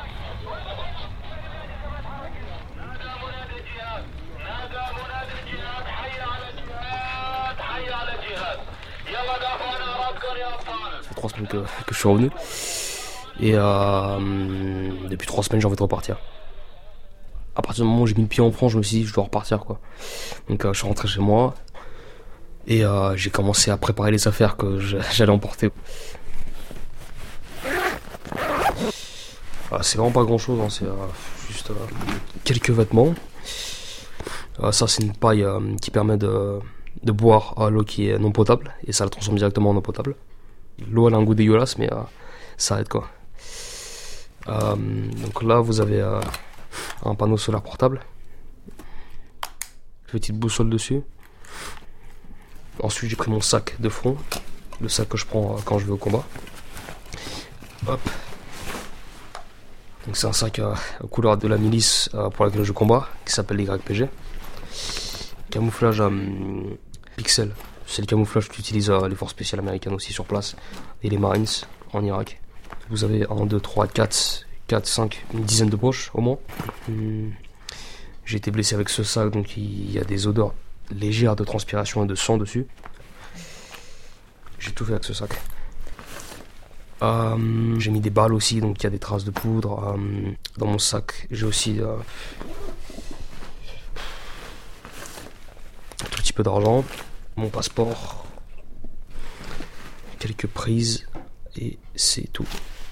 Ça fait 3 semaines que je suis revenu. Et depuis 3 semaines, j'ai envie de repartir. À partir du moment où j'ai mis le pied en France, je me suis dit, je dois repartir, quoi. Donc je suis rentré chez moi. Et j'ai commencé à préparer les affaires que j'allais emporter. C'est vraiment pas grand chose, hein. C'est juste quelques vêtements. Ça, c'est une paille qui permet de boire l'eau qui est non potable, et ça la transforme directement en eau potable. L'eau, elle a un goût dégueulasse, mais ça aide, quoi. Donc là, vous avez un panneau solaire portable, petite boussole dessus. Ensuite, j'ai pris mon sac de front, le sac que je prends quand je vais au combat. Hop. Donc c'est un sac aux couleurs de la milice pour laquelle je combats, qui s'appelle l'YPG. Camouflage pixel, c'est le camouflage qu'utilisent les forces spéciales américaines aussi sur place, et les Marines en Irak. Vous avez 1, 2, 3, 4, 5, une dizaine de poches au moins. J'ai été blessé avec ce sac, donc il y a des odeurs légères de transpiration et de sang dessus. J'ai tout fait avec ce sac. J'ai mis des balles aussi, donc il y a des traces de poudre dans mon sac. J'ai aussi un tout petit peu d'argent, mon passeport, quelques prises, et c'est tout.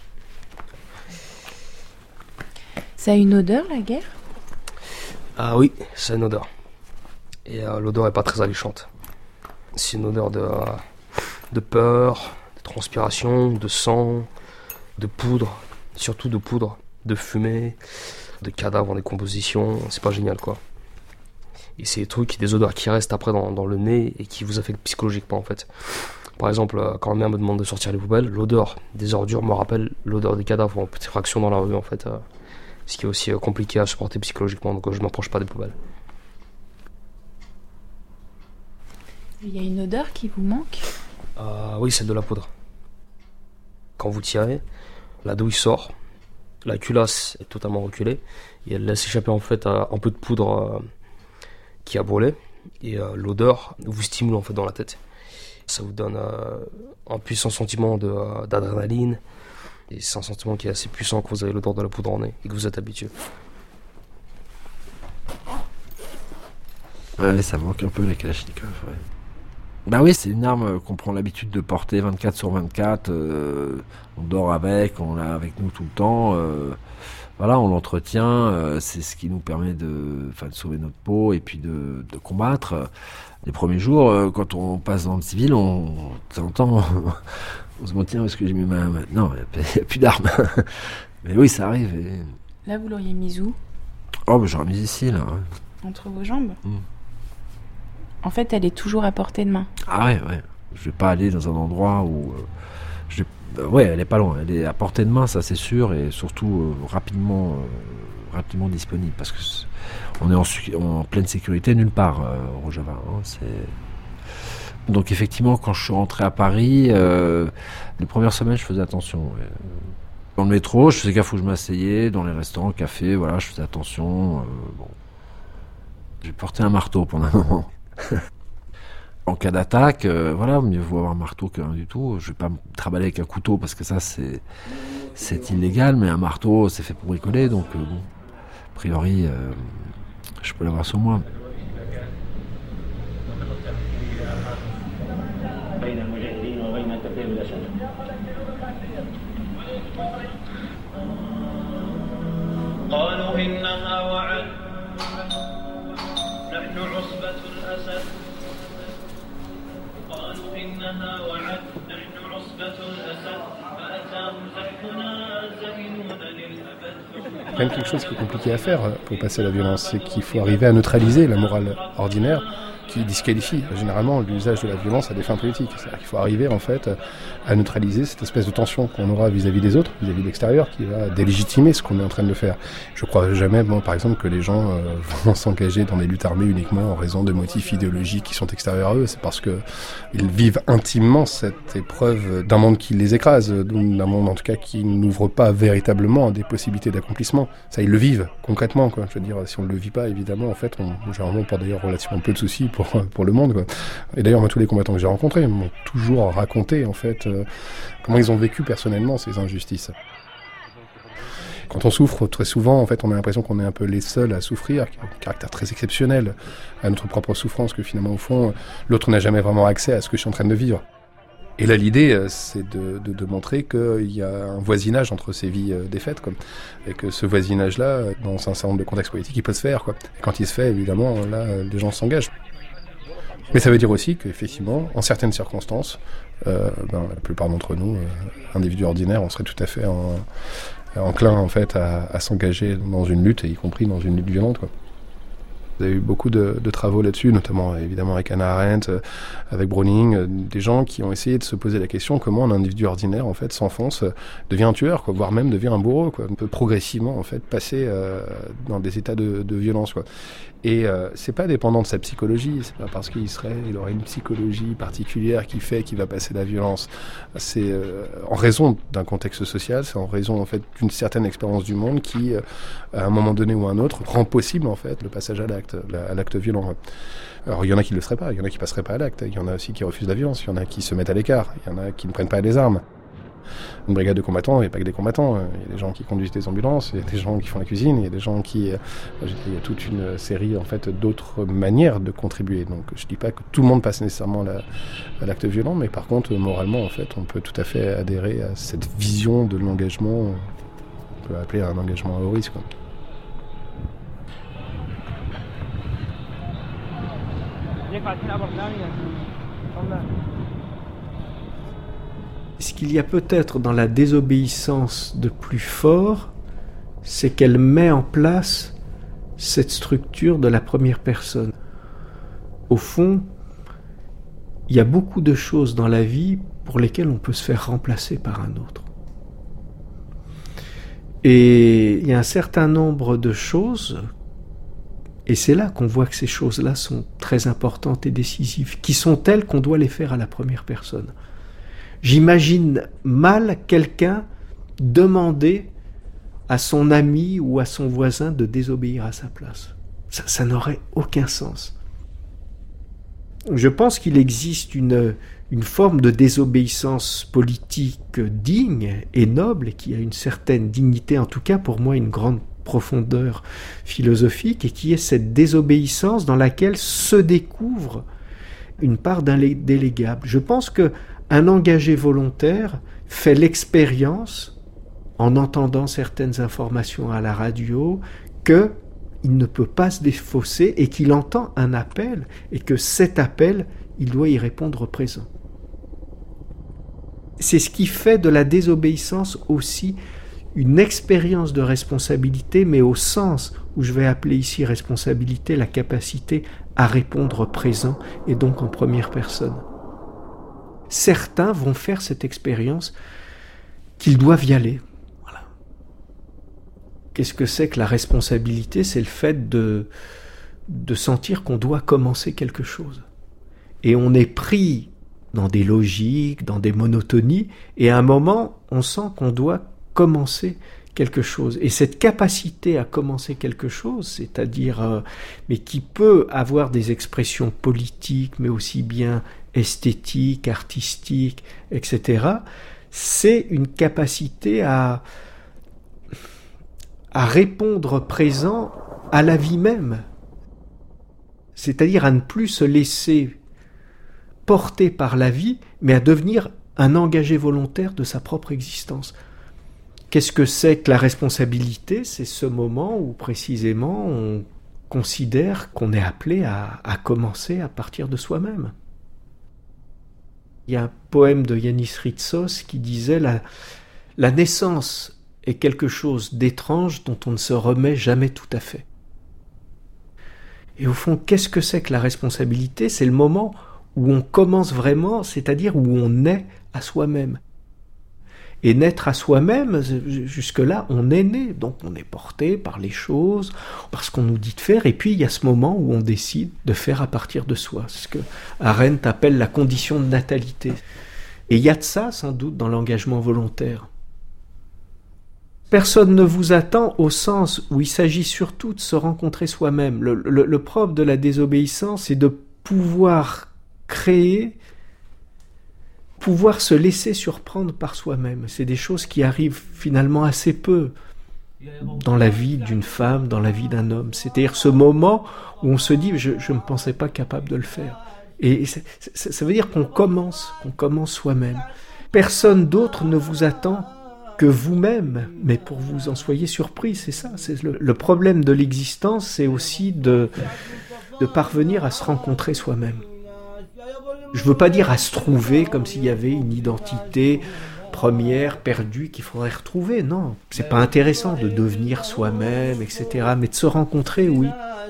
Ça a une odeur, la guerre ? Ah oui, ça a une odeur. Et l'odeur est pas très alléchante. C'est une odeur de peur, de transpiration, de sang, de poudre, surtout de poudre, de fumée, de cadavres en décomposition. C'est pas génial, quoi. Et c'est des odeurs qui restent après dans le nez et qui vous affectent psychologiquement, en fait. Par exemple, quand ma mère me demande de sortir les poubelles, l'odeur des ordures me rappelle l'odeur des cadavres en petite fraction dans la rue, en fait. Ce qui est aussi compliqué à supporter psychologiquement, donc je ne m'approche pas des poubelles. Il y a une odeur qui vous manque ? Oui, celle de la poudre. Quand vous tirez, la douille sort, la culasse est totalement reculée, et elle laisse échapper en fait un peu de poudre qui a brûlé, et l'odeur vous stimule en fait dans la tête. Ça vous donne un puissant sentiment d'adrénaline, et c'est un sentiment qui est assez puissant quand vous avez l'odeur de la poudre en nez et que vous êtes habitué. Ouais, ça manque un peu la Kalachnikov, ouais. Bah oui, c'est une arme qu'on prend l'habitude de porter 24 sur 24. On dort avec, on l'a avec nous tout le temps. Voilà, on l'entretient. C'est ce qui nous permet de sauver notre peau et puis de combattre. Les premiers jours, quand on passe dans le civil, de temps en temps, on se dit tiens, où est-ce que j'ai mis ma main ? Non, il n'y a plus d'armes. Mais oui, ça arrive. Là, vous l'auriez mise où ? Oh, bah, j'aurais mis ici, là. Entre vos jambes ? En fait, elle est toujours à portée de main. Ah ouais. Je vais pas aller dans un endroit où... ouais, elle est pas loin. Elle est à portée de main, ça c'est sûr, et surtout rapidement disponible, parce que on est en pleine sécurité nulle part au Rojava. Donc effectivement, quand je suis rentré à Paris, les premières semaines, je faisais attention. Ouais. Dans le métro, je faisais gaffe où je m'asseyais, dans les restaurants, cafés, voilà, je faisais attention. J'ai porté un marteau pendant un moment. En cas d'attaque, mieux vaut avoir un marteau que rien du tout. Je vais pas me trimballer avec un couteau parce que ça c'est illégal, mais un marteau c'est fait pour bricoler, donc a priori je peux l'avoir sur moi. Même quelque chose qui est compliqué à faire pour passer à la violence, c'est qu'il faut arriver à neutraliser la morale ordinaire qui disqualifie généralement l'usage de la violence à des fins politiques. C'est-à-dire qu'il faut arriver en fait à neutraliser cette espèce de tension qu'on aura vis-à-vis des autres, vis-à-vis de l'extérieur, qui va délégitimer ce qu'on est en train de faire. Je crois jamais, par exemple, que les gens vont s'engager dans des luttes armées uniquement en raison de motifs idéologiques qui sont extérieurs à eux. C'est parce que ils vivent intimement cette épreuve d'un monde qui les écrase, d'un monde en tout cas qui n'ouvre pas véritablement des possibilités d'accomplissement. Ça, ils le vivent concrètement, quoi. Je veux dire, si on ne le vit pas, évidemment, en fait, généralement, pour d'ailleurs relativement peu de soucis pour le monde, quoi. Et d'ailleurs, moi, tous les combattants que j'ai rencontrés m'ont toujours raconté, en fait, comment ils ont vécu personnellement ces injustices. Quand on souffre, très souvent, en fait, on a l'impression qu'on est un peu les seuls à souffrir, qui a un caractère très exceptionnel à notre propre souffrance, que finalement, au fond, l'autre n'a jamais vraiment accès à ce que je suis en train de vivre. Et là, l'idée, c'est de montrer qu'il y a un voisinage entre ces vies défaites, quoi. Et que ce voisinage-là, dans un certain nombre de contextes politiques, il peut se faire, quoi. Et quand il se fait, évidemment, là, les gens s'engagent. Mais ça veut dire aussi qu'effectivement, en certaines circonstances, la plupart d'entre nous, individus ordinaires, on serait tout à fait enclin en fait à s'engager dans une lutte, y compris dans une lutte violente, quoi. Il y a eu beaucoup de travaux là-dessus, notamment évidemment avec Hannah Arendt, avec Browning, des gens qui ont essayé de se poser la question comment un individu ordinaire en fait s'enfonce, devient un tueur, quoi, voire même devient un bourreau, quoi. On peut progressivement en fait passer dans des états de violence, quoi. Et c'est pas dépendant de sa psychologie, c'est pas parce qu'il aurait une psychologie particulière qui fait qu'il va passer la violence. C'est en raison d'un contexte social, c'est en raison en fait d'une certaine expérience du monde qui, à un moment donné ou à un autre, rend possible en fait le passage à l'acte violent. Alors il y en a qui le seraient pas, il y en a qui passeraient pas à l'acte, il y en a aussi qui refusent la violence, il y en a qui se mettent à l'écart, il y en a qui ne prennent pas les armes. Une brigade de combattants, il n'y a pas que des combattants, il y a des gens qui conduisent des ambulances, il y a des gens qui font la cuisine, il y a des gens qui... il y a toute une série en fait d'autres manières de contribuer. Donc je dis pas que tout le monde passe nécessairement à l'acte violent, mais par contre moralement en fait on peut tout à fait adhérer à cette vision de l'engagement, on peut appeler un engagement à haut risque, quoi. Ce qu'il y a peut-être dans la désobéissance de plus fort, c'est qu'elle met en place cette structure de la première personne. Au fond, il y a beaucoup de choses dans la vie pour lesquelles on peut se faire remplacer par un autre. Et il y a un certain nombre de choses, et c'est là qu'on voit que ces choses-là sont très importantes et décisives, qui sont telles qu'on doit les faire à la première personne. J'imagine mal quelqu'un demander à son ami ou à son voisin de désobéir à sa place. Ça n'aurait aucun sens. Je pense qu'il existe une forme de désobéissance politique digne et noble, et qui a une certaine dignité, en tout cas pour moi une grande profondeur philosophique, et qui est cette désobéissance dans laquelle se découvre une part d'indélégable. Je pense qu'un engagé volontaire fait l'expérience, en entendant certaines informations à la radio, qu'il ne peut pas se défausser et qu'il entend un appel et que cet appel, il doit y répondre présent. C'est ce qui fait de la désobéissance aussi une expérience de responsabilité, mais au sens où je vais appeler ici responsabilité la capacité à répondre présent et donc en première personne. Certains vont faire cette expérience qu'ils doivent y aller. Voilà. Qu'est-ce que c'est que la responsabilité ? C'est le fait de sentir qu'on doit commencer quelque chose. Et on est pris dans des logiques, dans des monotonies, et à un moment, on sent qu'on doit commencer quelque chose. Et cette capacité à commencer quelque chose, c'est-à-dire, mais qui peut avoir des expressions politiques, mais aussi bien esthétiques, artistiques, etc., c'est une capacité à répondre présent à la vie même. C'est-à-dire à ne plus se laisser porter par la vie, mais à devenir un engagé volontaire de sa propre existence. Qu'est-ce que c'est que la responsabilité ? C'est ce moment où précisément on considère qu'on est appelé à commencer à partir de soi-même. Il y a un poème de Yanis Ritsos qui disait la naissance est quelque chose d'étrange dont on ne se remet jamais tout à fait. Et au fond, qu'est-ce que c'est que la responsabilité ? C'est le moment où on commence vraiment, c'est-à-dire où on naît à soi-même. Et naître à soi-même, jusque-là, on est né, donc on est porté par les choses, par ce qu'on nous dit de faire, et puis il y a ce moment où on décide de faire à partir de soi, c'est ce que Arendt appelle la condition de natalité. Et il y a de ça, sans doute, dans l'engagement volontaire. Personne ne vous attend au sens où il s'agit surtout de se rencontrer soi-même. Le propre de la désobéissance, c'est de pouvoir créer, pouvoir se laisser surprendre par soi-même. C'est des choses qui arrivent finalement assez peu dans la vie d'une femme, dans la vie d'un homme. C'est-à-dire ce moment où on se dit « je ne me pensais pas capable de le faire ». Et ça veut dire qu'on commence soi-même. Personne d'autre ne vous attend que vous-même, mais pour que vous en soyez surpris, c'est ça. C'est le problème de l'existence, c'est aussi de parvenir à se rencontrer soi-même. Je ne veux pas dire à se trouver comme s'il y avait une identité première, perdue, qu'il faudrait retrouver. Non, c'est pas intéressant de devenir soi-même, etc. Mais de se rencontrer, oui.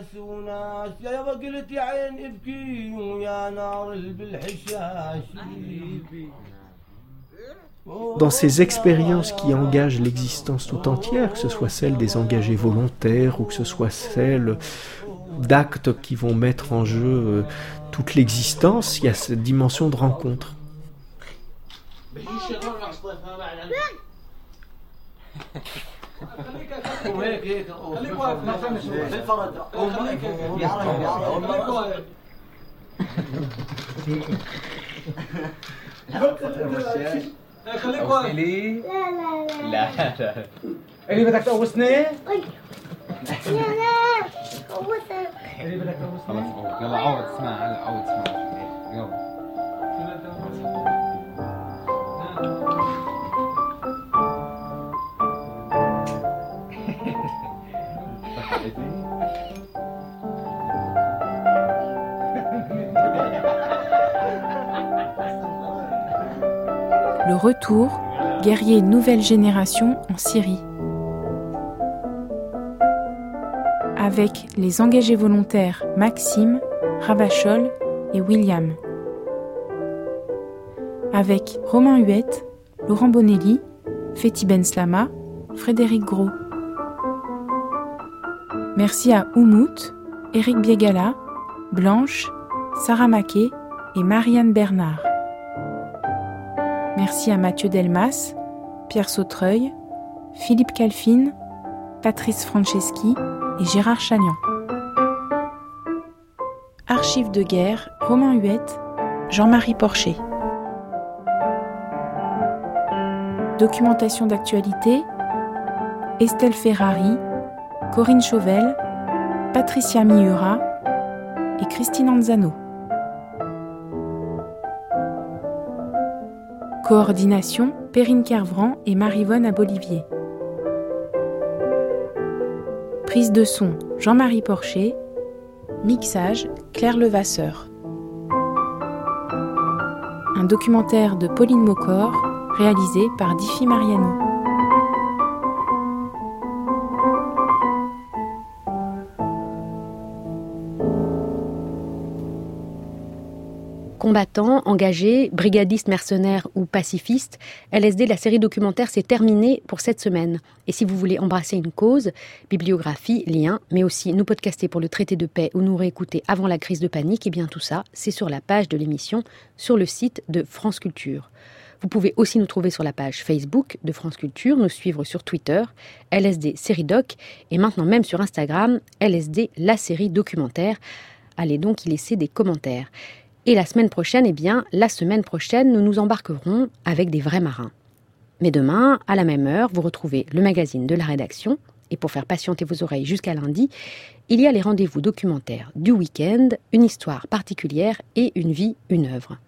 Dans ces expériences qui engagent l'existence tout entière, que ce soit celle des engagés volontaires ou que ce soit celle d'actes qui vont mettre en jeu toute l'existence, il y a cette dimension de rencontre. خليك واقف لي لا اللي بدك تقوسني لا قوسك اللي بدك تقوسني يلا عود اسمع هلا عود اسمع يلا Le retour, guerrier nouvelle génération en Syrie. Avec les engagés volontaires Maxime, Ravachol et William. Avec Romain Huette, Laurent Bonelli, Fethi Benslama, Frédéric Gros. Merci à Oumout, Éric Biegala, Blanche, Sarah Maquet et Marianne Bernard. Merci à Mathieu Delmas, Pierre Sautreuil, Philippe Calfine, Patrice Franceschi et Gérard Chagnan. Archives de guerre, Romain Huette, Jean-Marie Porcher. Documentation d'actualité, Estelle Ferrari, Corinne Chauvel, Patricia Miura et Christine Anzano. Coordination, Perrine Kervran et Maryvonne Abolivier. Prise de son, Jean-Marie Porcher. Mixage, Claire Levasseur. Un documentaire de Pauline Maucor, réalisé par Diffie Mariani. Combattants, engagés, brigadistes mercenaires ou pacifistes, LSD, la série documentaire, s'est terminée pour cette semaine. Et si vous voulez embrasser une cause, bibliographie, liens, mais aussi nous podcaster pour le traité de paix ou nous réécouter avant la crise de panique, et bien tout ça, c'est sur la page de l'émission, sur le site de France Culture. Vous pouvez aussi nous trouver sur la page Facebook de France Culture, nous suivre sur Twitter, LSD Série Doc, et maintenant même sur Instagram, LSD la série documentaire. Allez donc y laisser des commentaires. Et la semaine prochaine, nous nous embarquerons avec des vrais marins. Mais demain, à la même heure, vous retrouvez le magazine de la rédaction. Et pour faire patienter vos oreilles jusqu'à lundi, il y a les rendez-vous documentaires du week-end, une histoire particulière et une vie, une œuvre.